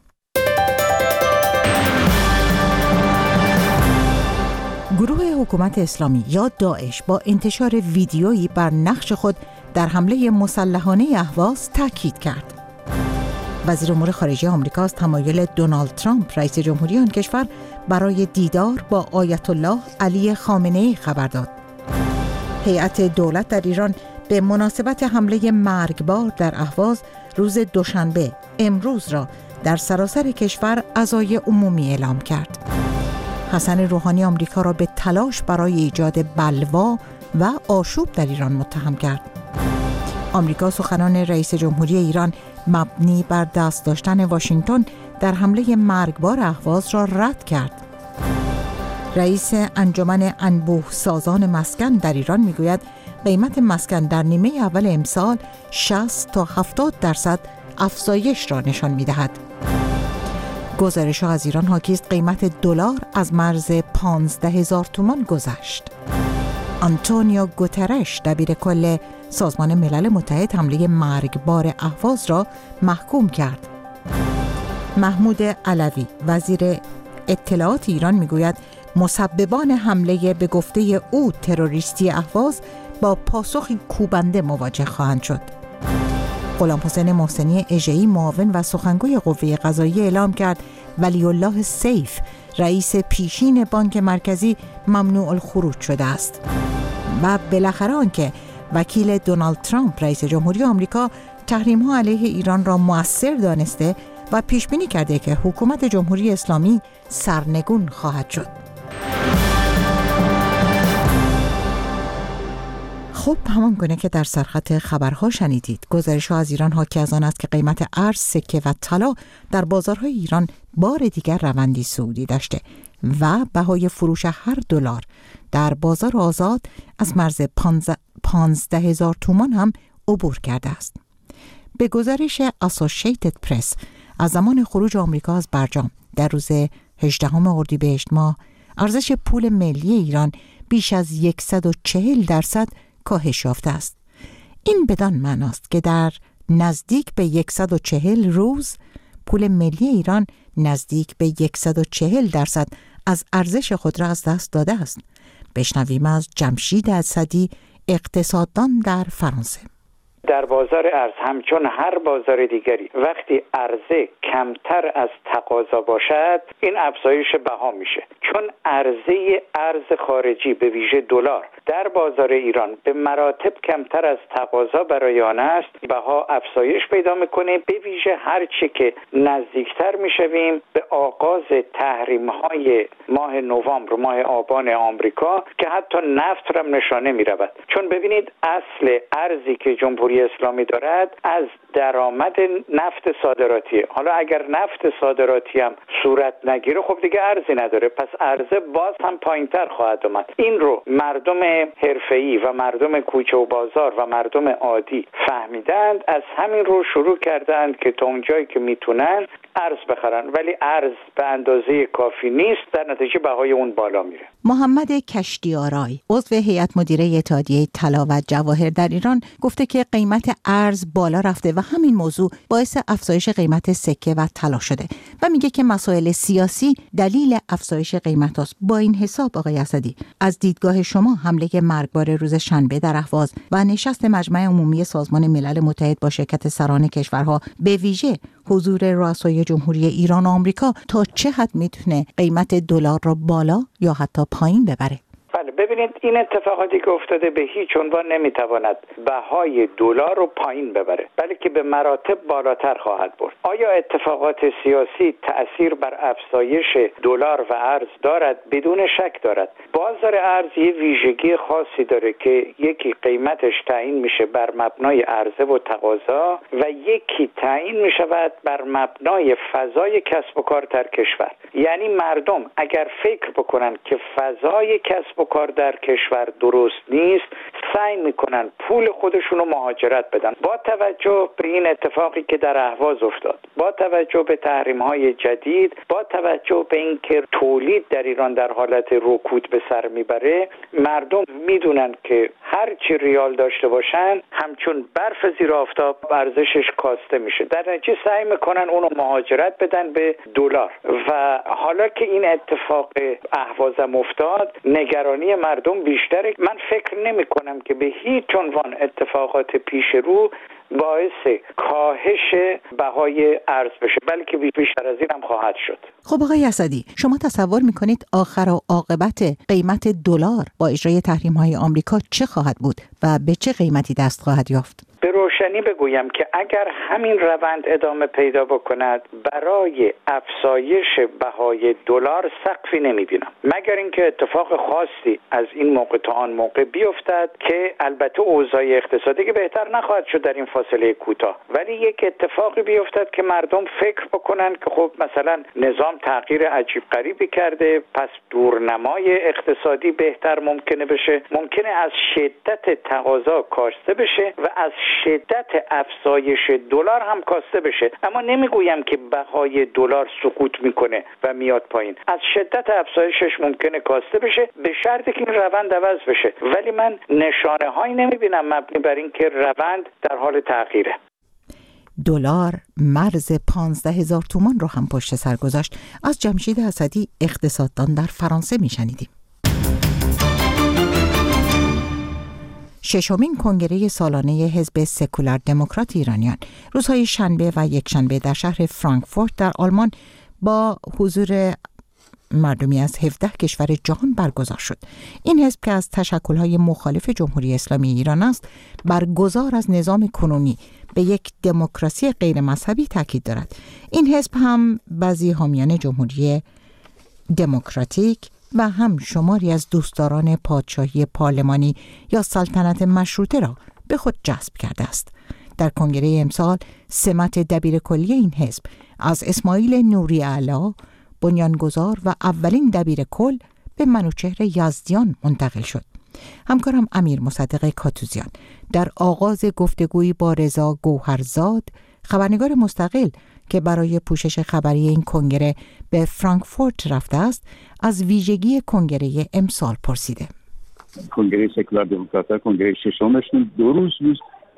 گروه حکومت اسلامی یا داعش با انتشار ویدیویی بر نقش خود در حمله مسلحانه اهواز تاکید کرد. وزیر امور خارجه آمریکا از تمایل دونالد ترامپ رئیس جمهوری آن کشور برای دیدار با آیت الله علی خامنه‌ای خبر داد. هیئت دولت در ایران به مناسبت حمله مرگبار در اهواز روز دوشنبه امروز را در سراسر کشور عزای عمومی اعلام کرد. حسن روحانی آمریکا را به تلاش برای ایجاد بلوا و آشوب در ایران متهم کرد. آمریکا سخنان رئیس جمهوری ایران مبنی بر دست داشتن واشنگتن در حمله مرگبار اهواز را رد کرد. رئیس انجمن انبوه سازان مسکن در ایران میگوید قیمت مسکن در نیمه اول امسال 60 تا 70% افزایش را نشان می‌دهد. گزارش‌ها از ایران حاکی است قیمت دلار از مرز 15,000 تومان گذشت. آنتونیو گوترش دبیر کل سازمان ملل متحد حمله مرگبار اهواز را محکوم کرد. محمود علوی وزیر اطلاعات ایران میگوید مسببان حمله به گفته او تروریستی اهواز با پاسخی کوبنده مواجه خواهند شد. غلام حسین محسنی اژه‌ای معاون و سخنگوی قوه قضاییه اعلام کرد ولی الله سیف رئیس پیشین بانک مرکزی ممنوع الخروج شده است. و بالاخره آنکه وکیل دونالد ترامپ رئیس جمهوری آمریکا تحریم‌ها علیه ایران را مؤثر دانسته و پیش بینی کرده که حکومت جمهوری اسلامی سرنگون خواهد شد. خب همان گونه که در سرخط خبرها شنیدید، گزارش‌ها از ایران حاکی از آن است که قیمت ارز، سکه و طلا در بازارهای ایران بار دیگر روندی صعودی داشته و بهای فروش هر دلار در بازار آزاد از مرز 15,000 تومان هم عبور کرده است. به گزارش اسوسییتد پرس از زمان خروج آمریکا از برجام در روز 18 اردیبهشت ماه، ارزش پول ملی ایران بیش از 140% کاهش یافته است. این بدان معناست که در نزدیک به 140 روز پول ملی ایران نزدیک به 140% از ارزش خود را از دست داده است. بشنویم از جمشید اسدی، اقتصاددان در فرانسه. در بازار ارز همچون هر بازار دیگری وقتی عرضه کمتر از تقاضا باشد این افزایش بها میشه، چون عرضه ارز خارجی به ویژه دلار در بازار ایران به مراتب کمتر از تقاضا برای آن است، بها افزایش پیدا میکنه. به ویژه هر چه که نزدیکتر میشویم به آغاز تحریم های ماه نوامبر، ماه آبان آمریکا که حتی نفت را نشانه میرود. چون ببینید اصل ارزی که جمهوری اسلامی دارد از درآمد نفت صادراتیه. حالا اگر نفت صادراتی هم صورت نگیره خب دیگه ارزی نداره، پس عرضه باز هم پایینتر خواهد اومد. این رو مردم حرفه‌ای و مردم کوچه و بازار و مردم عادی فهمیدند، از همین رو شروع کردند که تا اونجایی که میتونن ارز بخرن، ولی ارز به اندازه کافی نیست، در نتیجه بهای اون بالا میره. محمد کشتیارای، عضو هیئت مدیره اتحادیه طلا و جواهر در ایران، گفته که قیمت ارز بالا رفته و همین موضوع باعث افزایش قیمت سکه و طلا شده و میگه که مسائل سیاسی دلیل افزایش قیمت است. با این حساب آقای اسدی، از دیدگاه شما حمله مرگبار روز شنبه در اهواز و نشست مجمع عمومی سازمان ملل متحد با شرکت سران کشورها، به ویژه حضور رؤسای جمهوری ایران و آمریکا، تا چه حد میتونه قیمت دلار را بالا یا حتی پایین ببره؟ بله، ببینید این اتفاقاتی که افتاده به هیچ عنوان نمیتواند بهای دلار رو پایین ببره، بلکه به مراتب بالاتر خواهد برد. آیا اتفاقات سیاسی تأثیر بر افزایش دلار و ارز دارد؟ بدون شک دارد. بازار ارز یه ویژگی خاصی داره که یکی قیمتش تعیین میشه بر مبنای عرضه و تقاضا و یکی تعیین میشود بر مبنای فضای کسب و کار در کشور. یعنی مردم اگر فکر بکنن که فضای کسب و کار در کشور درست نیست، سعی میکنن پول خودشون رو مهاجرت بدن. با توجه به این اتفاقی که در اهواز افتاد، با توجه به تحریم های جدید، با توجه به اینکه تولید در ایران در حالت رکود به سر میبره، مردم میدونن که هر چی ریال داشته باشن همچون برف زیر آفتاب ارزشش کاسته میشه، در نتیجه سعی میکنن اونو مهاجرت بدن به دلار. و حالا که این اتفاق اهوازم افتاد، نگرانی مردم بیشتره. من فکر نمی کنم که به هیچ عنوان اتفاقات پیش رو باعث کاهش بهای ارز بشه، بلکه بیشتر از این هم خواهد شد. خب آقای اسدی، شما تصور میکنید آخر و عاقبت قیمت دلار با اجرای تحریم‌های آمریکا چه خواهد بود و به چه قیمتی دست خواهد یافت؟ به روشنی بگویم که اگر همین روند ادامه پیدا بکند، برای افزایش بهای دلار سقفی نمیبینم، مگر اینکه اتفاق خاصی از این موقع تا آن موقع بیفتد که البته اوضاع اقتصادی که بهتر نخواهد شد در این فاصله کوتاه، ولی یک اتفاقی بیفتد که مردم فکر بکنن که خب مثلا نظام تغییر عجیب غریبی کرده، پس دورنمای اقتصادی بهتر ممکنه بشه، ممکنه از شدت تقاضا کاسته بشه و از شدت افزایش دلار هم کاسته بشه. اما نمیگویم که بهای دلار سقوط میکنه و میاد پایین، از شدت افزایشش ممکنه کاسته بشه به شرطی که این روند عوض بشه، ولی من نشانه هایی نمیبینم مبنی بر این که روند در حال تغییره. دلار مرز 15,000 تومان رو هم پشت سر گذاشت. از جمشید اسدی، اقتصاددان در فرانسه میشنیدیم. ششمین کنگره سالانه حزب سکولار دموکرات ایرانیان روزهای شنبه و یکشنبه در شهر فرانکفورت در آلمان با حضور مردمی از 17 کشور جهان برگزار شد. این حزب که از تشکل‌های مخالف جمهوری اسلامی ایران است، برگزار از نظام کنونی به یک دموکراسی غیر مذهبی تاکید دارد. این حزب هم بعضی حامیان جمهوری دموکراتیک و هم شماری از دوستداران پادشاهی پارلمانی یا سلطنت مشروطه را به خود جذب کرده است. در کنگره امسال سمت دبیرکلی این حزب از اسماعیل نوری علا، بنیانگذار و اولین دبیرکل، به منوچهر یزدیان منتقل شد. همکارم امیر مصدق کاتوزیان در آغاز گفتگویی با رضا گوهرزاد، خبرنگار مستقل که برای پوشش خبری این کنگره به فرانکفورت رفته است، از ویژگی کنگره امسال پرسیده. کنگره سکولار دموکرات کنگره ششمشون 2 روز بود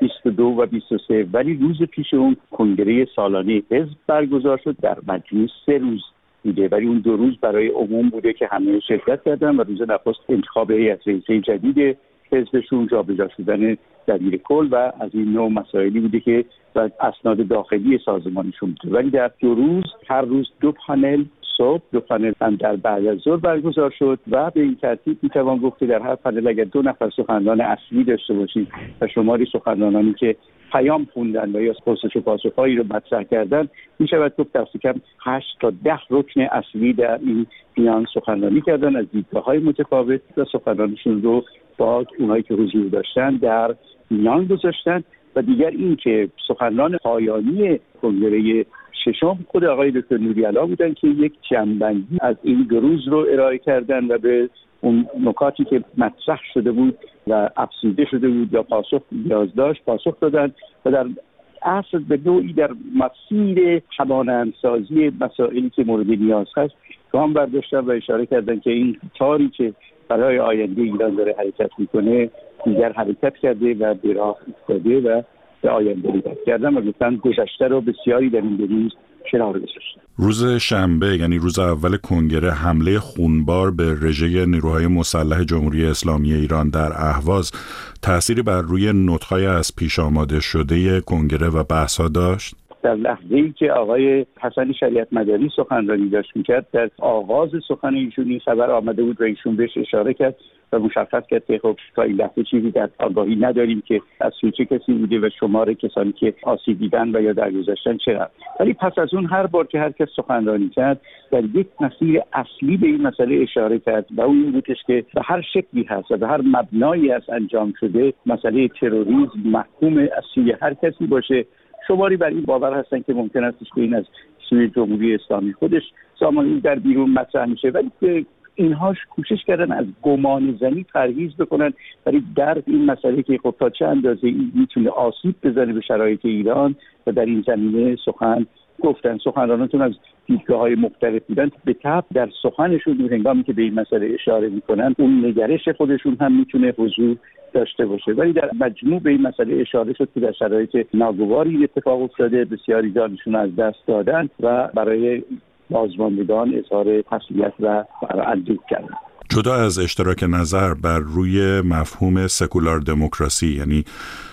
22 و 23 ولی روز پیش اون کنگره سالانه حزب برگزار شد، در مجموع 3 روز بوده، ولی اون 2 روز برای عموم بوده که همه شرکت کردن و روز نخست انتخاب هیئت رئیسه جدید حزبشون، جابجا شدن دبیر کل و از این نوع مسائلی بوده که و اسناد داخلی سازمانشون بوده. ولی در 2 روز هر روز 2 پنل صبح، 2 پنل هم در بعد از ظهر برگزار شد و به این ترتیب میتوان گفت که در هر پنل اگر 2 نفر سخنران اصلی داشته باشید و شماری سخنرانانی که پیام خوندن و یا پرسش و پاسخ‌هایی رو مطرح کردن، میشود گفت دست کم 8 تا 10 رکن اصلی در این میان سخنرانی کردن از دیدگاه‌های متفاوت و سخنرانشون رو با اونایی که حضور داشتن در میان گذاشتن. و دیگر این که سخنران پایانی کنگره ششم خود آقای دکتر نوری‌علا بودن که یک جمع‌بندی از این 2 روز رو ارائه کردن و به اون نکاتی که مطرح شده بود و افزوده شده بود یا پاسخ نیاز داشت پاسخ دادن و در اصل به نوعی در مسیر توانمندسازی مسائلی که مورد نیاز هست گام برداشتن و اشاره کردن که این تاری که برای آینده ایران داره حرکت میکنه دیگر حرکت کرده و به راه افتاده و به آینده نگاه کردن و گفتن گذشته رو بسیاری در این 2 روز کنار گذاشتن. روز شنبه یعنی روز اول کنگره حمله خونبار به رژه نیروهای مسلح جمهوری اسلامی ایران در اهواز تأثیری بر روی نطق‌های از پیش آماده شده کنگره و بحث‌ها داشت؟ در لحظه‌ای که آقای حسن شریعت مداری سخنرانی داشت می‌کرد، در آغاز سخن ایشون این خبر آمده بود و ایشون بهش اشاره کرد و مشخص کرد که خب تا این لحظه چیزی در آگاهی نداریم که از سوی چه کسی بوده و شمار کسانی که آسیب دیدن و یا درگذشتن چقدر. ولی پس از اون هر بار که هر کس سخنرانی کرد در یک مسیر اصلی به این مسئله اشاره کرد و اون این بودش که به هر شکلی هست و به هر مبنایی از انجام شده مسئله تروریسم محکوم از سوی هر کسی باشه. شماری بر این باور هستن که ممکن است که این از سوی جمهوری اسلامی خودش سامانی در بیرون مطرح میشه، ولی اینهاش کوشش کردن از گمان زنی پرهیز بکنن، ولی در این مسئله که خب تا چه اندازه این میتونه آسیب بزنه به شرایط ایران و در این زمینه سخن گفتن. سخنراناتون از دیدگاه‌های مختلف بودن، به طبع در سخنشون هنگامی که به این مسئله اشاره میکنن اون نگرش خودشون هم میتونه حضور داشته باشه، ولی در مجموع به این مسئله اشاره شد که در شرایط ناگواری اتفاق افتاده، بسیاری جانشون از دست دادن و برای بازماندگان اظهار تسلیت و اندوه کردن. جدا از اشتراک نظر بر روی مفهوم سکولار دموکراسی یعنی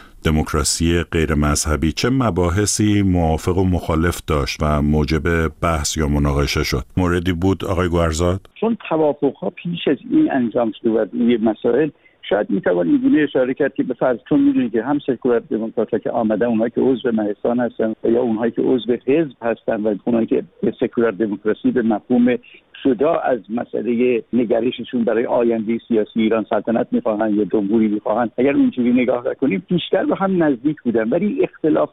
دموکراسی غیر مذهبی، چه مباحثی موافق و مخالف داشت و موجب بحث یا مناقشه شد؟ موردی بود آقای گوهرزاد؟ چون توافق‌ها پیش از این انجام شده و روی مسائل شاید میتوان اینگونه اشاره کرد که به فرض چون میدونید که هم سکولار دموکرات‌ها که آمدن، اونهایی که عضو مهستان هستن یا اونهایی که عضو حزب هستن و اونهایی که سکولار دموکراسی به مفهوم جدا از مسئله نگرششون برای آینده سیاسی ایران سلطنت میخواهن یا جمهوری میخواهن، اگر اونجوری نگاه کنیم بیشتر به هم نزدیک بودن، ولی اختلاف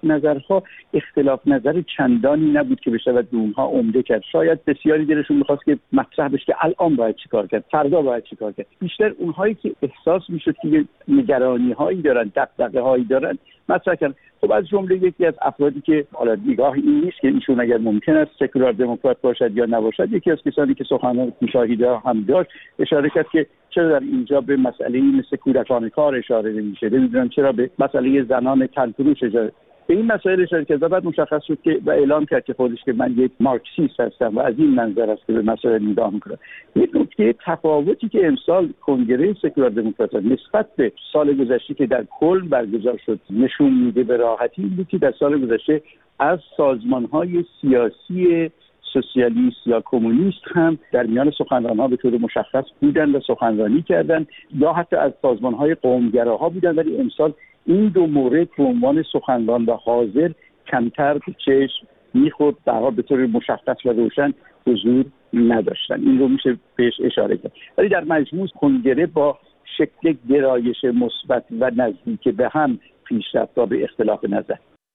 نظر چندانی نبود که بشه به اونها عمده کرد. شاید بسیاری دلشون میخواست که مطرح بشه که الان باید چیکار کرد، فردا باید چیکار کرد. بیشتر اونهایی که احساس میشد که نگرانی هایی دارن، دغدغه هایی دارن مطرح کردن. خب از جمله یکی از افرادی که حالا نگاه این نیست که ایشون اگر ممکن است سکولار دموکرات باشد یا نباشد، یکی از کسانی که سخنان مشاهده هم داشت اشاره کرد که چرا در اینجا به مسئله مثل کودکان کار اشاره نمیشه، نمیدونم چرا به مسئله زنان تنفروش اشاره، به این مسائل اشاره کرد و بعد مشخص شد که و اعلام کرد که خودش که من یک مارکسیست هستم و از این منظر است که به مسائل نگاه میکنم. یک نکته تفاوتی که امسال کنگره سکولار دموکرات‌ها نسبت به سال گذشته که در کل برگزار شد نشون میده به راحتی این بود که در سال گذشته از سازمان‌های سیاسی سوسیالیست یا کمونیست هم در میان سخنران‌ها به طور مشخص بودن و سخنرانی کردند، یا حتی از سازمان‌های قومگراها بودن، ولی امسال این 2 مورد به عنوان سخنران و حاضر کمتر به چشم میخورد، در حال به طور مشخص و روشن حضور نداشتن. این رو میشه بهش اشاره کرد. ولی در مجموع کنگره با شکل گرایش مثبت و نزدیک به هم پیش رفت به اختلاف نظر.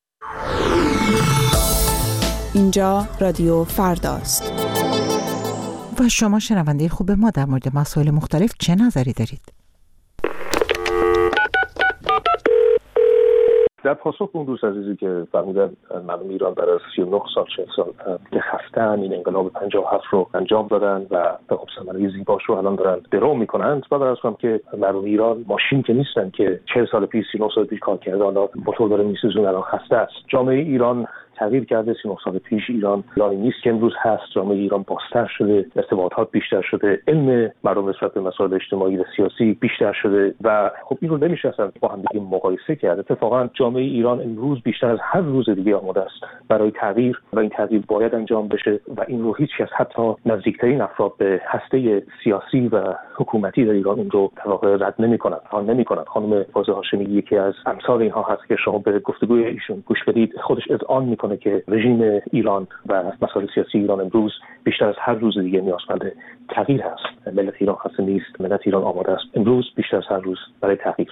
اینجا رادیو فرداست و شما شنونده خوب ما در مورد مسائل مختلف چه نظری دارید؟ در پاسخ اون دوست عزیزی که فرمودن مردم ایران بعد از 39 سال 40 سال که خفتن این انقلاب 57 رو انجام دادن و به خب ثمره زیباش رو الان دارن درو میکنن، بعد از هم که مردم ایران ماشین که نیستن که 40 سال پیش 39 سال پیش کار کردن الان موتور داره میسوزونه الان خسته است. جامعه ایران تغییر کرده. 39 سال پیش ایران نیست که امروز هست. جامعه ایران بازتر شده، ارتباطات بیشتر شده، علم مردم نسبت به مسائل اجتماعی و سیاسی بیشتر شده و خب این رو نمیشه اصلا با هم دیگه مقایسه کرد. اتفاقا جامعه ایران امروز بیشتر از هر روز دیگه آماده است برای تغییر و این تغییر باید انجام بشه و این رو هیچ کس حتی نزدیکترین افراد به هسته سیاسی و حکومتی در ایران اون رو در واقع رد نمی‌کنن. خانم فاضل هاشمی یکی از امثال اینها هست که شما به گفتگوی ایشون گوش بدید، خودش اذعان میکنه که رژیم ایران و مسائل سیاسی ایران امروز بیشتر از هر روز دیگه نیازمند تغییر هست. ملت ایران خسته نیست، ملت ایران آماده است امروز بیشتر از هر روز برای تغییر.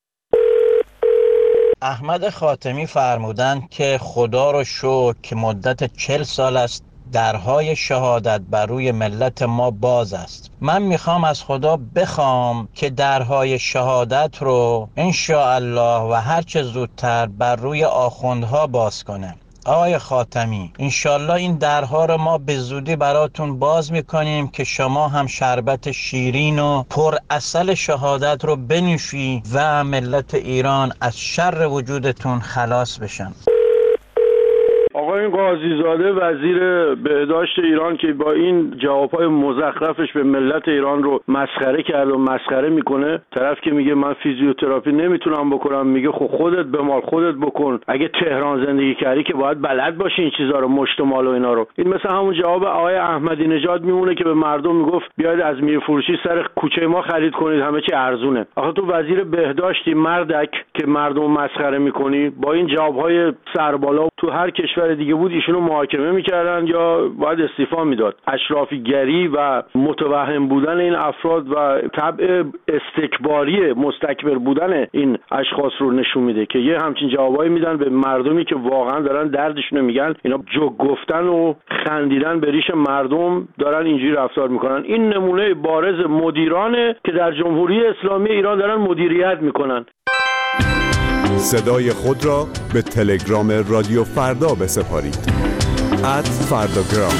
احمد خاتمی فرمودند که خدا رو شکر که مدت 40 سال است درهای شهادت بر روی ملت ما باز است. من میخوام از خدا بخوام که درهای شهادت رو انشاءالله و هرچه زودتر بر روی آخوندها باز کنه. آقای خاتمی، انشالله این درها رو ما به زودی براتون باز میکنیم که شما هم شربت شیرین و پر عسل شهادت رو بنوشی و ملت ایران از شر وجودتون خلاص بشن. آقای قاضی زاده وزیر بهداشت ایران که با این جوابهای مزخرفش به ملت ایران رو مسخره کرد و مسخره میکنه، طرف که میگه من فیزیوتراپی نمیتونم بکنم، میگه خب خودت بمال خودت بکن، اگه تهران زندگی کردی که باید بلد باشی این چیزا رو، مشتمال و اینا رو. این مثل همون جواب آقای احمدی نژاد میمونه که به مردم میگفت بیاید از میرفروشی سر کوچه ما خرید کنید، همه چی ارزونه. آخه تو وزیر بهداشتی مردک که مردم مسخره میکنی، با این جوابهای سربالا تو هر کشور دیگه بود ایشونو محاکمه میکردن یا باید استعفا میداد. اشرافیگری و متوهم بودن این افراد و طبع استکباری مستکبر بودن این اشخاص رو نشون میده که یه همچین جوابایی میدن به مردمی که واقعا دارن دردشونو میگن. اینا جوک گفتن و خندیدن به ریش مردم دارن اینجوری رفتار میکنن. این نمونه بارز مدیرانه که در جمهوری اسلامی ایران دارن مدیریت میکنن. صدای خود را به تلگرام رادیو فردا بسپارید. @فرداگرام.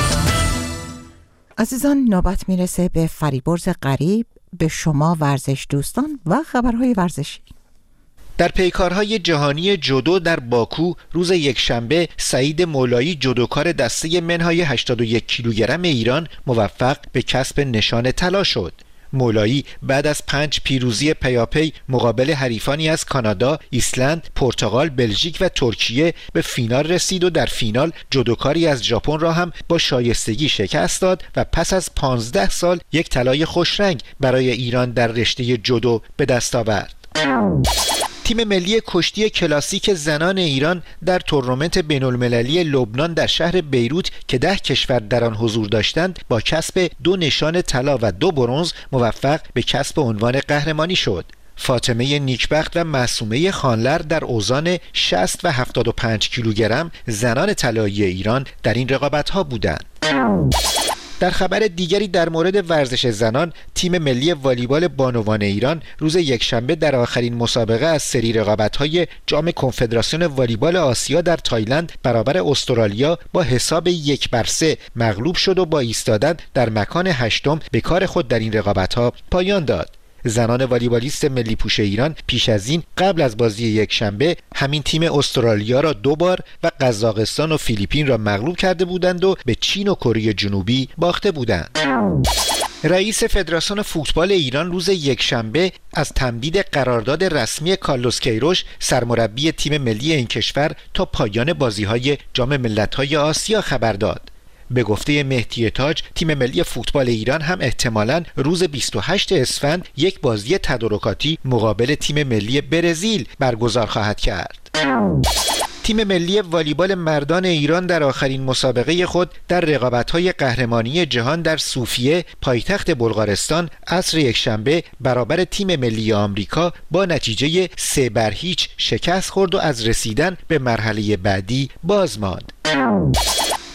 عزیزان، نوبت میرسه به فریبرز غریب، به شما ورزش دوستان و خبرهای ورزشی. در پیکارهای جهانی جودو در باکو روز یکشنبه سعید مولایی جودوکار دسته منهای 81 کیلوگرم ایران موفق به کسب نشان طلا شد. مولایی بعد از 5 پیروزی پیاپی مقابل حریفانی از کانادا، ایسلند، پرتغال، بلژیک و ترکیه به فینال رسید و در فینال جودوکاری از ژاپن را هم با شایستگی شکست داد و پس از 15 سال یک طلای خوشرنگ برای ایران در رشته جودو به دست آورد. تیم ملی کشتی کلاسیک زنان ایران در تورنمنت بین‌المللی لبنان در شهر بیروت که 10 کشور در آن حضور داشتند با کسب 2 نشان طلا و 2 برنز موفق به کسب عنوان قهرمانی شد. فاطمه نیکبخت و معصومه خانلر در اوزان 60 و 75 کیلوگرم زنان طلایی ایران در این رقابت‌ها بودند. در خبر دیگری در مورد ورزش زنان، تیم ملی والیبال بانوان ایران روز یکشنبه در آخرین مسابقه از سری رقابت‌های جام کنفدراسیون والیبال آسیا در تایلند برابر استرالیا با حساب 1-3 مغلوب شد و با ایستادن در مکان 8م به کار خود در این رقابت‌ها پایان داد. زنان والیبالیست ملی پوش ایران پیش از این قبل از بازی یکشنبه همین تیم استرالیا را 2 بار و قزاقستان و فیلیپین را مغلوب کرده بودند و به چین و کره جنوبی باخته بودند. رئیس فدراسیون فوتبال ایران روز یکشنبه از تمدید قرارداد رسمی کارلوس کیروش سرمربی تیم ملی این کشور تا پایان بازی‌های جام ملت‌های آسیا خبر داد. به گفته مهدی تاج، تیم ملی فوتبال ایران هم احتمالاً روز 28 اسفند یک بازی تدارکاتی مقابل تیم ملی برزیل برگزار خواهد کرد. تیم ملی والیبال مردان ایران در آخرین مسابقه خود در رقابت‌های قهرمانی جهان در سوفیه پایتخت بلغارستان عصر یکشنبه برابر تیم ملی آمریکا با نتیجه 3-0 شکست خورد و از رسیدن به مرحله بعدی باز ماند.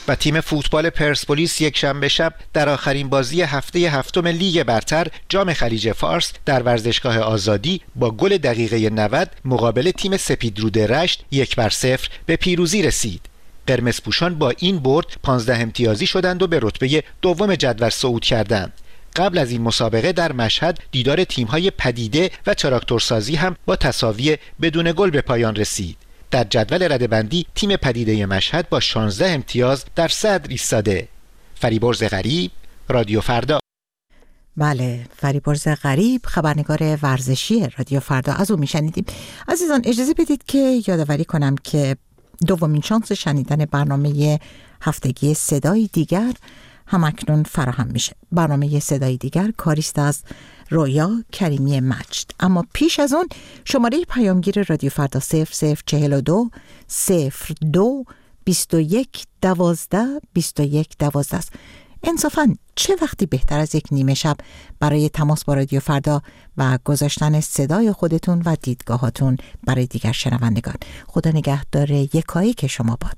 و تیم فوتبال پرسپولیس یک شنبه شب در آخرین بازی هفته هفتم لیگ برتر جام خلیج فارس در ورزشگاه آزادی با گل دقیقه 90 مقابل تیم سپیدرود رشت 1-0 به پیروزی رسید. قرمزپوشان با این برد 15 امتیازی شدند و به رتبه دوم جدول صعود کردند. قبل از این مسابقه در مشهد دیدار تیم‌های پدیده و تراکتورسازی هم با تساوی بدون گل به پایان رسید. در جدول رده‌بندی تیم پدیده مشهد با 16 امتیاز در صدر ایستاده. فریبرز غریب، رادیو فردا. بله، فریبرز غریب، خبرنگار ورزشی رادیو فردا، از او میشنیدیم. عزیزان اجازه بدید که یادآوری کنم که دومین شانس شنیدن برنامه هفتگی صدای دیگر همکنون فراهم میشه. برنامه صدای دیگر کاریست از رویا کریمی مجد. اما پیش از اون شماره پیامگیر رادیو فردا 0042 02 21 12 21 12 است. انصافاً چه وقتی بهتر از یک نیمه شب برای تماس با رادیو فردا و گذاشتن صدای خودتون و دیدگاهاتون برای دیگر شنوندگان. خدا نگهدار یکایی که شما باد.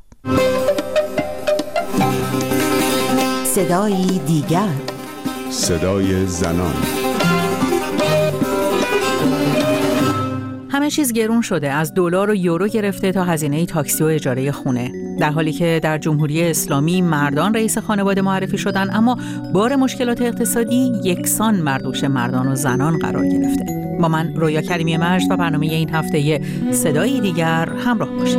صدای دیگر، صدای زنان. همه چیز گرون شده، از دلار و یورو گرفته تا هزینه تاکسی و اجاره خونه. در حالی که در جمهوری اسلامی مردان رئیس خانواده معرفی شدن، اما بار مشکلات اقتصادی یکسان مردوش مردان و زنان قرار گرفته. با من رویا کریمی مجد و برنامه این هفته صدای دیگر همراه باشید.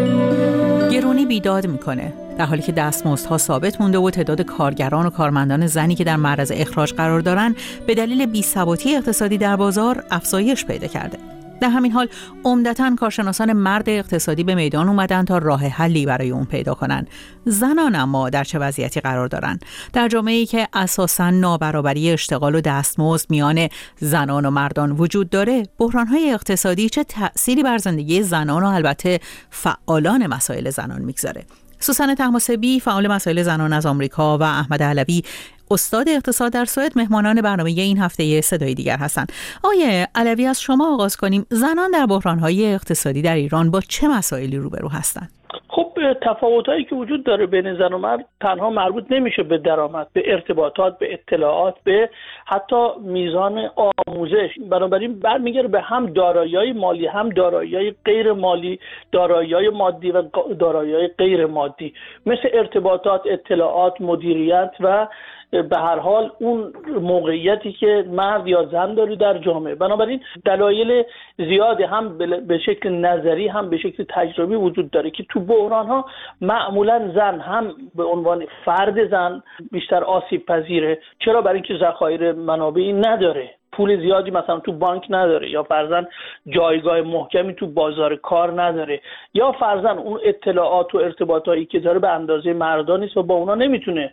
گرونی بیداد میکنه، در حالی که دستمزدها ثابت مونده و تعداد کارگران و کارمندان زنی که در معرض اخراج قرار دارن به دلیل بی‌ثباتی اقتصادی در بازار افزایش پیدا کرده. در همین حال عمدتاً کارشناسان مرد اقتصادی به میدان اومدن تا راه حلی برای اون پیدا کنن. زنان اما در چه وضعیتی قرار دارن؟ در جامعه‌ای که اساساً نابرابری اشتغال و دستمزد میان زنان و مردان وجود داره، بحران‌های اقتصادی چه تأثیری بر زندگی زنان و البته فعالان مسائل زنان میگذاره؟ سوسن طهماسبی، فعال مسائل زنان از آمریکا، و احمد علوی، استاد اقتصاد در سوئد، مهمانان برنامه این هفته صدای دیگر هستند. آقای علوی، از شما آغاز کنیم. زنان در بحران‌های اقتصادی در ایران با چه مسائلی روبرو هستند؟ خب تفاوتایی که وجود داره بین زن و مرد تنها مربوط نمیشه به درآمد، به ارتباطات، به اطلاعات، به حتی میزان آموزش. بنابراین برمیگره به هم دارایی‌های مالی، هم دارایی‌های غیر مالی، دارایی‌های مادی و دارایی‌های غیر مادی، مثل ارتباطات، اطلاعات، مدیریت و به هر حال اون موقعیتی که مرد یا زن داره در جامعه. بنابراین دلایل زیادی هم به شکل نظری هم به شکل تجربی وجود داره که تو بحران‌ها معمولا زن هم به عنوان فرد زن بیشتر آسیب پذیره. چرا؟ برای اینکه ذخایر منابعی نداره، پول زیادی مثلا تو بانک نداره، یا فرضاً جایگاه محکمی تو بازار کار نداره، یا فرضاً اون اطلاعات و ارتباطایی که داره به اندازه مردان نیست و با اونا نمیتونه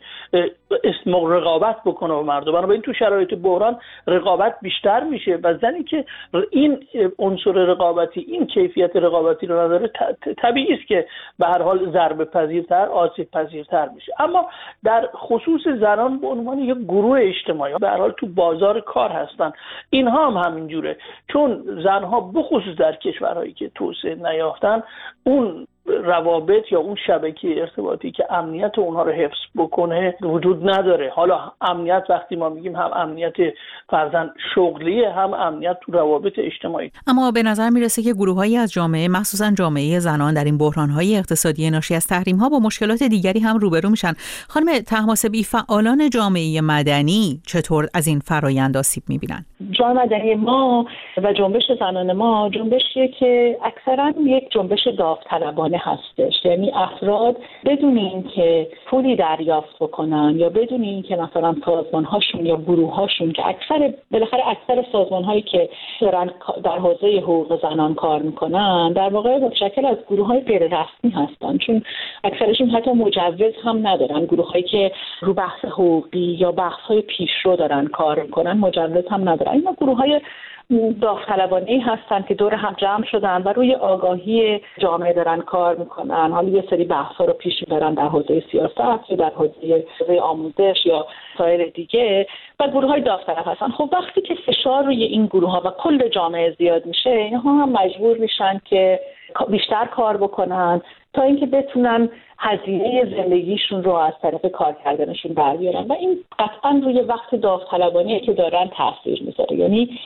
رقابت بکنه با مردم. بنابراین تو شرایط بحران رقابت بیشتر میشه و زنی که این عنصر رقابتی، این کیفیت رقابتی رو نداره، طبیعی است که به هر حال ضربه پذیرتر، آسیب پذیرتر میشه. اما در خصوص زنان به عنوان یک گروه اجتماعی به هر حال تو بازار کار هستن، اینها هم همینجوره، چون زنها بخصوص در کشورهایی که توسعه نیافتن اون روابط یا اون شبکه ارتباطی که امنیت اونها رو حفظ بکنه وجود نداره. حالا امنیت وقتی ما میگیم هم امنیت فرضاً شغلی، هم امنیت تو روابط اجتماعی. اما به نظر میرسه که گروهایی از جامعه، مخصوصاً جامعه زنان، در این بحران‌های اقتصادی ناشی از تحریم‌ها با مشکلات دیگری هم روبرو میشن. خانم طهماسبی، فعالان جامعه مدنی چطور از این فرآیند آسیب میبینن؟ جامعه مدنی ما و جنبش زنان ما جنبشیه که اکثراً یک جنبش داوطلبانه هستش. یعنی افراد بدون اینکه پولی دریافت بکنن یا بدون اینکه مثلا سازمان‌هاشون یا گروه‌هاشون که اکثر سازمان‌هایی که دارن در حوزه حقوق زنان کار میکنن در واقع متشکل از گروه‌های غیر رسمی هستن، چون اکثرشون حتی مجوز هم ندارن. گروه‌هایی که رو بحث حقوقی یا بحث‌های پیشرو دارن کار میکنن مجوز هم ندارن. اینا گروه‌های داوطلبانه‌ای هستن که دور هم جمع شدن و روی آگاهی جامعه دارن کار میکنن. حالا یه سری بحث‌ها رو پیش میبرن در حوزه سیاست یا در حوزه آموزش یا سایر دیگه و گروه‌های داوطلب هستن. خب وقتی که فشار روی این گروه‌ها و کل جامعه زیاد میشه، اینها هم مجبور میشن که بیشتر کار بکنن تا اینکه بتونن هزینه زندگیشون رو از طریق کار کردنشون بر بیارن و این قطعا روی وقت داوطلبانه که دارن تاثیر میذاره. یعنی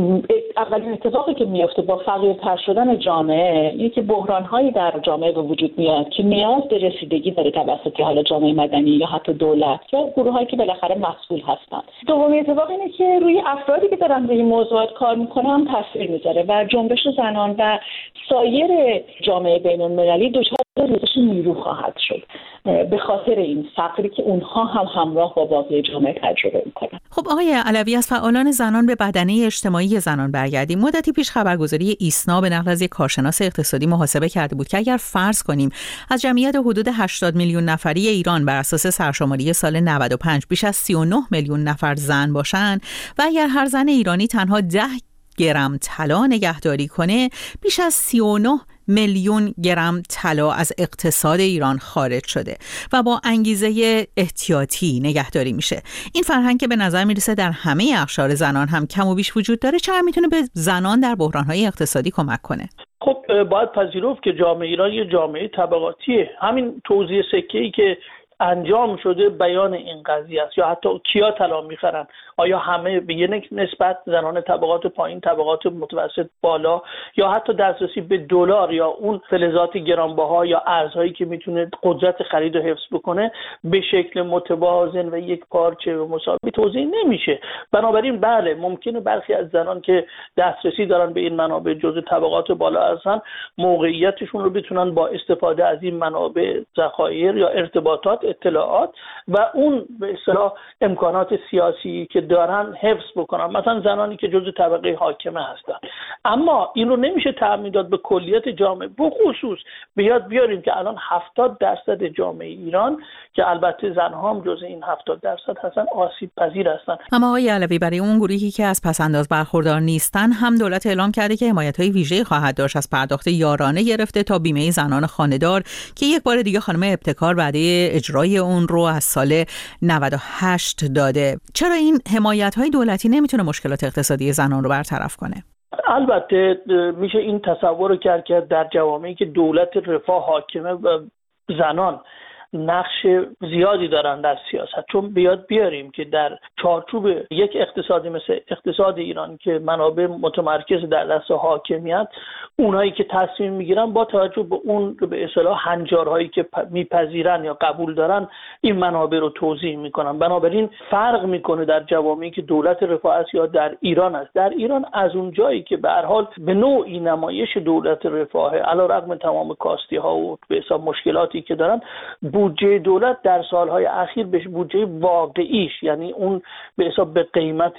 اولین اتفاقی که میفته با فقیرتر شدن جامعه اینه که بحران‌هایی در جامعه به وجود میاد که نیاز به رسیدگی داره توسط حالا جامعه مدنی یا حتی دولت یا گروه‌هایی که بالاخره مسئول هستن. دومین اتفاق اینه که روی افرادی که دارن روی موضوعات کار میکنن تاثیر میذاره و جنبش زنان و سایر جامعه بین‌المللی دچار ریزش نیرو خواهد شد به خاطر این فقری که اونها هم همراه با باقی جامعه تجربه میکنن. خب آقای علوی، از فعالان زنان به بدنه اجتماعی زنان برگردیم. مدتی پیش خبرگزاری ایسنا به نقل از یک کارشناس اقتصادی محاسبه کرده بود که اگر فرض کنیم از جمعیت حدود 80 میلیون نفری ایران بر اساس سرشماری سال 95 بیش از 39 میلیون نفر زن باشند و اگر هر زن ایرانی تنها 10 گرم طلا نگهداری کنه، بیش از 39 میلیون گرم طلا از اقتصاد ایران خارج شده و با انگیزه احتیاطی نگهداری میشه. این فرهنگ که به نظر میرسه در همه اقشار زنان هم کم و بیش وجود داره، چقدر میتونه به زنان در بحرانهای اقتصادی کمک کنه؟ خب باید پذیرفت که جامعه ایران یه جامعه طبقاتیه. همین توزیع سکه‌ای که انجام شده بیان این قضیه است. یا حتی کیا طلا میخرن؟ آیا همه به یک نسبت زنان طبقات پایین، طبقات متوسط بالا، یا حتی دسترسی به دلار یا اون فلزات گرانبها یا ارزهایی که میتونه قدرت خرید رو حفظ بکنه به شکل متوازن و یک پارچه و مساوی توزیع نمیشه. بنابراین بله ممکنه برخی از زنان که دسترسی دارن به این منابع جزء طبقات بالا هستن موقعیتشون رو بتونن با استفاده از این منابع ذخایر یا ارتباطات، اطلاعات و اون به اصطلاح امکانات سیاسی که دارن حفظ بکنن. مثلا زنانی که جزء طبقه حاکمه هستن. اما این رو نمیشه تعمیم داد به کلیت جامعه. بخصوص به یاد بیاریم که الان 70% جامعه ایران که البته زنها هم جزء این 70% هستن آسیب پذیر هستن. اما آقای علوی، برای اون گروهی که از پس‌انداز برخوردار نیستن هم دولت اعلام کرده که حمایت‌های ویژه‌ای خواهد داشت، از پرداخت یارانه گرفته تا بیمه زنان خانه‌دار که یک بار دیگه خانم ابتکار وعده اجرای اون رو از سال 98 داده. چرا این حمایت‌های دولتی نمیتونه مشکلات اقتصادی زنان رو برطرف کنه؟ البته میشه این تصور رو کرد که در جوامعی که دولت رفاه حاکمه و زنان نقش زیادی دارن در سیاست، چون بیاد بیاریم که در چارچوب یک اقتصادی مثل اقتصاد ایران که منابع متمرکز در دست حاکمیت، اونایی که تصمیم میگیرن با توجه به اون به اصطلاح هنجارهایی که میپذیرن یا قبول دارن این منابع رو توزیع میکنن. بنابراین فرق میکنه در جوامعی که دولت رفاه است یا در ایران است. در ایران از اون جایی که به هر حال به نوعی نمایش دولت رفاه علیرغم تمام کاستی ها و به حساب مشکلاتی که دارن، بودجه دولت در سالهای اخیر به بودجه واقعیش، یعنی اون به حساب به قیمت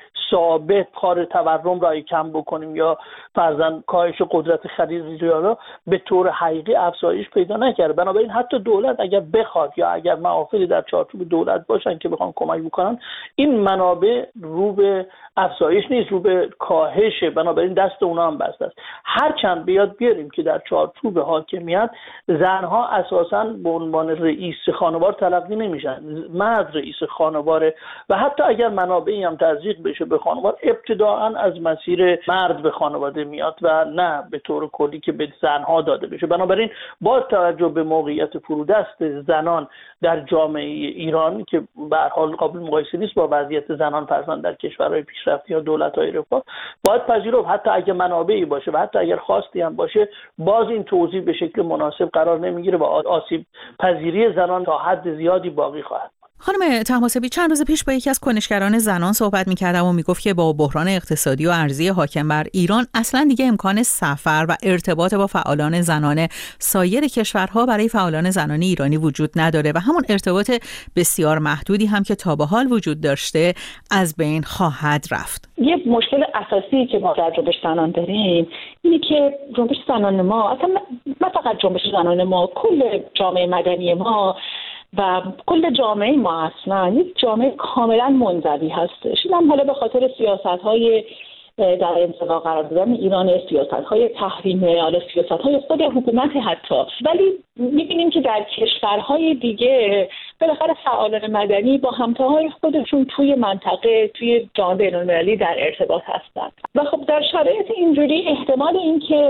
ثابت کار تورم را کم بکنیم یا فرضاً کاهش قدرت خرید ریالا به طور حقیقی افزایش پیدا نکرده. بنابراین حتی دولت اگر بخواد یا اگر معافلی در چارچوب دولت باشن که بخوان کمک بکنن، این منابع رو به افزایش نیست، رو به کاهشه. بنابراین دست اونا هم بسته است. هرچند بیاد بیاریم که در چارچوب حاکمیت زنها اساساً به عنوان رئیس خانوار تلقی نمیشن، مرد رئیس خانواره و حتی اگر منابعی هم تزریق بشه به خانوار ابتداعاً از مسیر مرد به خانواده میاد و نه به طور کلی که به زنها داده بشه. بنابراین با توجه به موقعیت فرودست زنان در جامعه ایران که به هر حال قابل مقایسه نیست با وضعیت زنان فرزند در کشورهای پیشرفته یا دولت‌های رفاه، باید پذیرفت حتی اگه منابعی باشه و حتی اگر خواستی هم باشه، باز این توزیع به شکل مناسب قرار نمیگیره و آسیب پذیری زنان تا حد زیادی باقی خواهد. خانم طهماسبی، چند روز پیش با یکی از کنشگران زنان صحبت می‌کردم و میگفت که با بحران اقتصادی و ارزی حاکم بر ایران اصلا دیگه امکان سفر و ارتباط با فعالان زنان سایر کشورها برای فعالان زنان ایرانی وجود نداره و همون ارتباط بسیار محدودی هم که تا به حال وجود داشته از بین خواهد رفت. یه مشکل اساسی که ما در جنبش زنان داریم اینه که جنبش زنان ما، اصلا نه فقط جنبش زنان ما، کل جامعه مدنی ما و کل جامعه ما اصلا یک جامعه کاملا منزوی هستش. این هم حالا به خاطر سیاست‌های در انزوا قرار دادن ایران، سیاست‌های تحریم، حالا سیاست‌های خود حکومت حتی. ولی می‌بینیم که در کشورهای دیگه بالاخره فعالان مدنی با همتاهای خودشون توی منطقه، توی جامعه بین‌المللی در ارتباط هستند و خب در شرایط اینجوری احتمال این که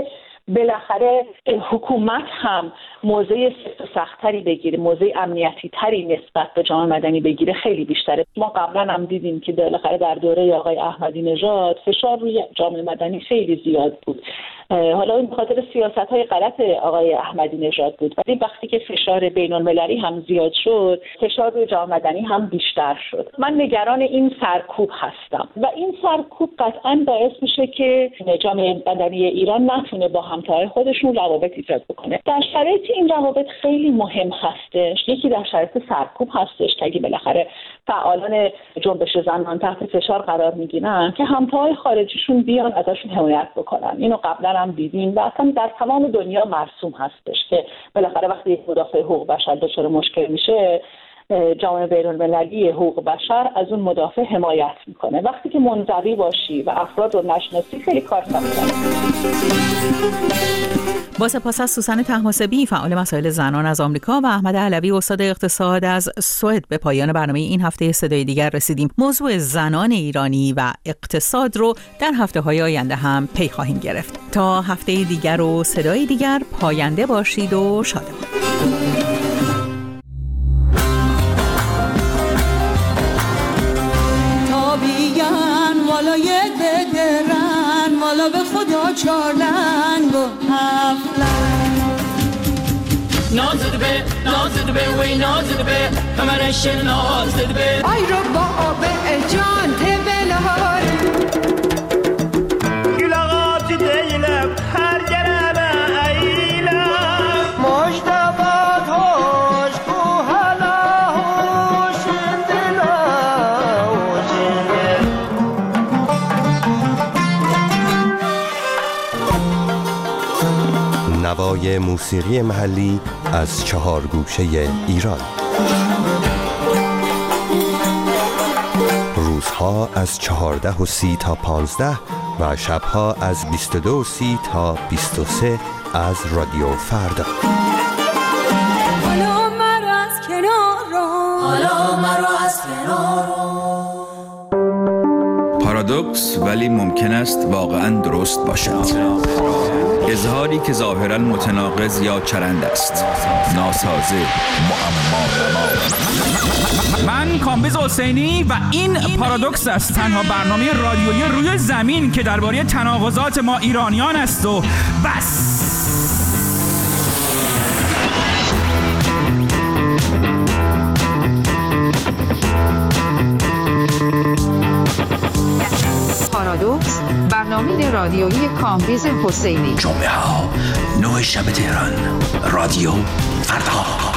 بالاخره حکومت هم موضع سخت‌تری بگیره، موضع امنیتی تری نسبت به جامعه مدنی بگیره خیلی بیشتره. ما قبلا هم دیدیم که بالاخره در دوره آقای احمدی نژاد فشار روی جامعه مدنی خیلی زیاد بود. حالا این بخاطر سیاست‌های غلط آقای احمدی نژاد بود، ولی وقتی که فشار بین‌المللی هم زیاد شد، فشار روی جامعه مدنی هم بیشتر شد. من نگران این سرکوب هستم و این سرکوب قطعاً باعث میشه که جامعه مدنی ایران نتونه با همتای خودشون روابط ایجاد بکنه. در شرایط این روابط خیلی مهم هستش. یکی در شرایط سرکوب هستش که اگه بالاخره فعالان جنبش زنان تحت فشار قرار میگیرن که همتای خارجیشون بیان ازشون حمایت بکنن. اینو قبلا هم دیدیم و اصلا در تمام دنیا مرسوم هستش که بالاخره وقتی یک مدافع حقوق بشر دچار مشکل میشه، جامعه بین‌المللی حقوق بشر از اون مدافع حمایت میکنه. وقتی که منزوی باشی و افراد رو نشناسی خیلی کار سخت‌تره. با سپاس از سوسن طهماسبی فعال مسائل زنان از آمریکا و احمد علوی استاد اقتصاد از سوئد به پایان برنامه این هفته صدای دیگر رسیدیم. موضوع زنان ایرانی و اقتصاد رو در هفته‌های آینده هم پی خواهیم گرفت. تا هفته دیگر و صدای دیگر، پاینده باشید و شادمان. والا یه درن والا به خدا چارلنگ و هفلنگ نازد به وی نازد به کمرش نازد به آی رو با آب جان تبلهار گلاغات دیلم هر گرم ایلم مجدبات هاش کو هلا هوش دلا نوای موسیقی محلی از 4 گوشه ایران. روزها از 14:30 تا 15 و شبها از 22:30 تا 23 از رادیو فردا. حالا مرا از کنار رو، حالا مرا از کنار رو. پارادوکس ولی ممکن است واقعاً درست باشد. اظهاری که ظاهراً متناقض یا چرند است. ناسازه، معما. من کامبیز حسینی و این پارادوکس است، تنها برنامه رادیویی روی زمین که درباره تناقضات ما ایرانیان است و بس. پارادوکس، برنامه رادیویی کامبیز حسینی. جمعه ها 9 شب تهران، رادیو فردا.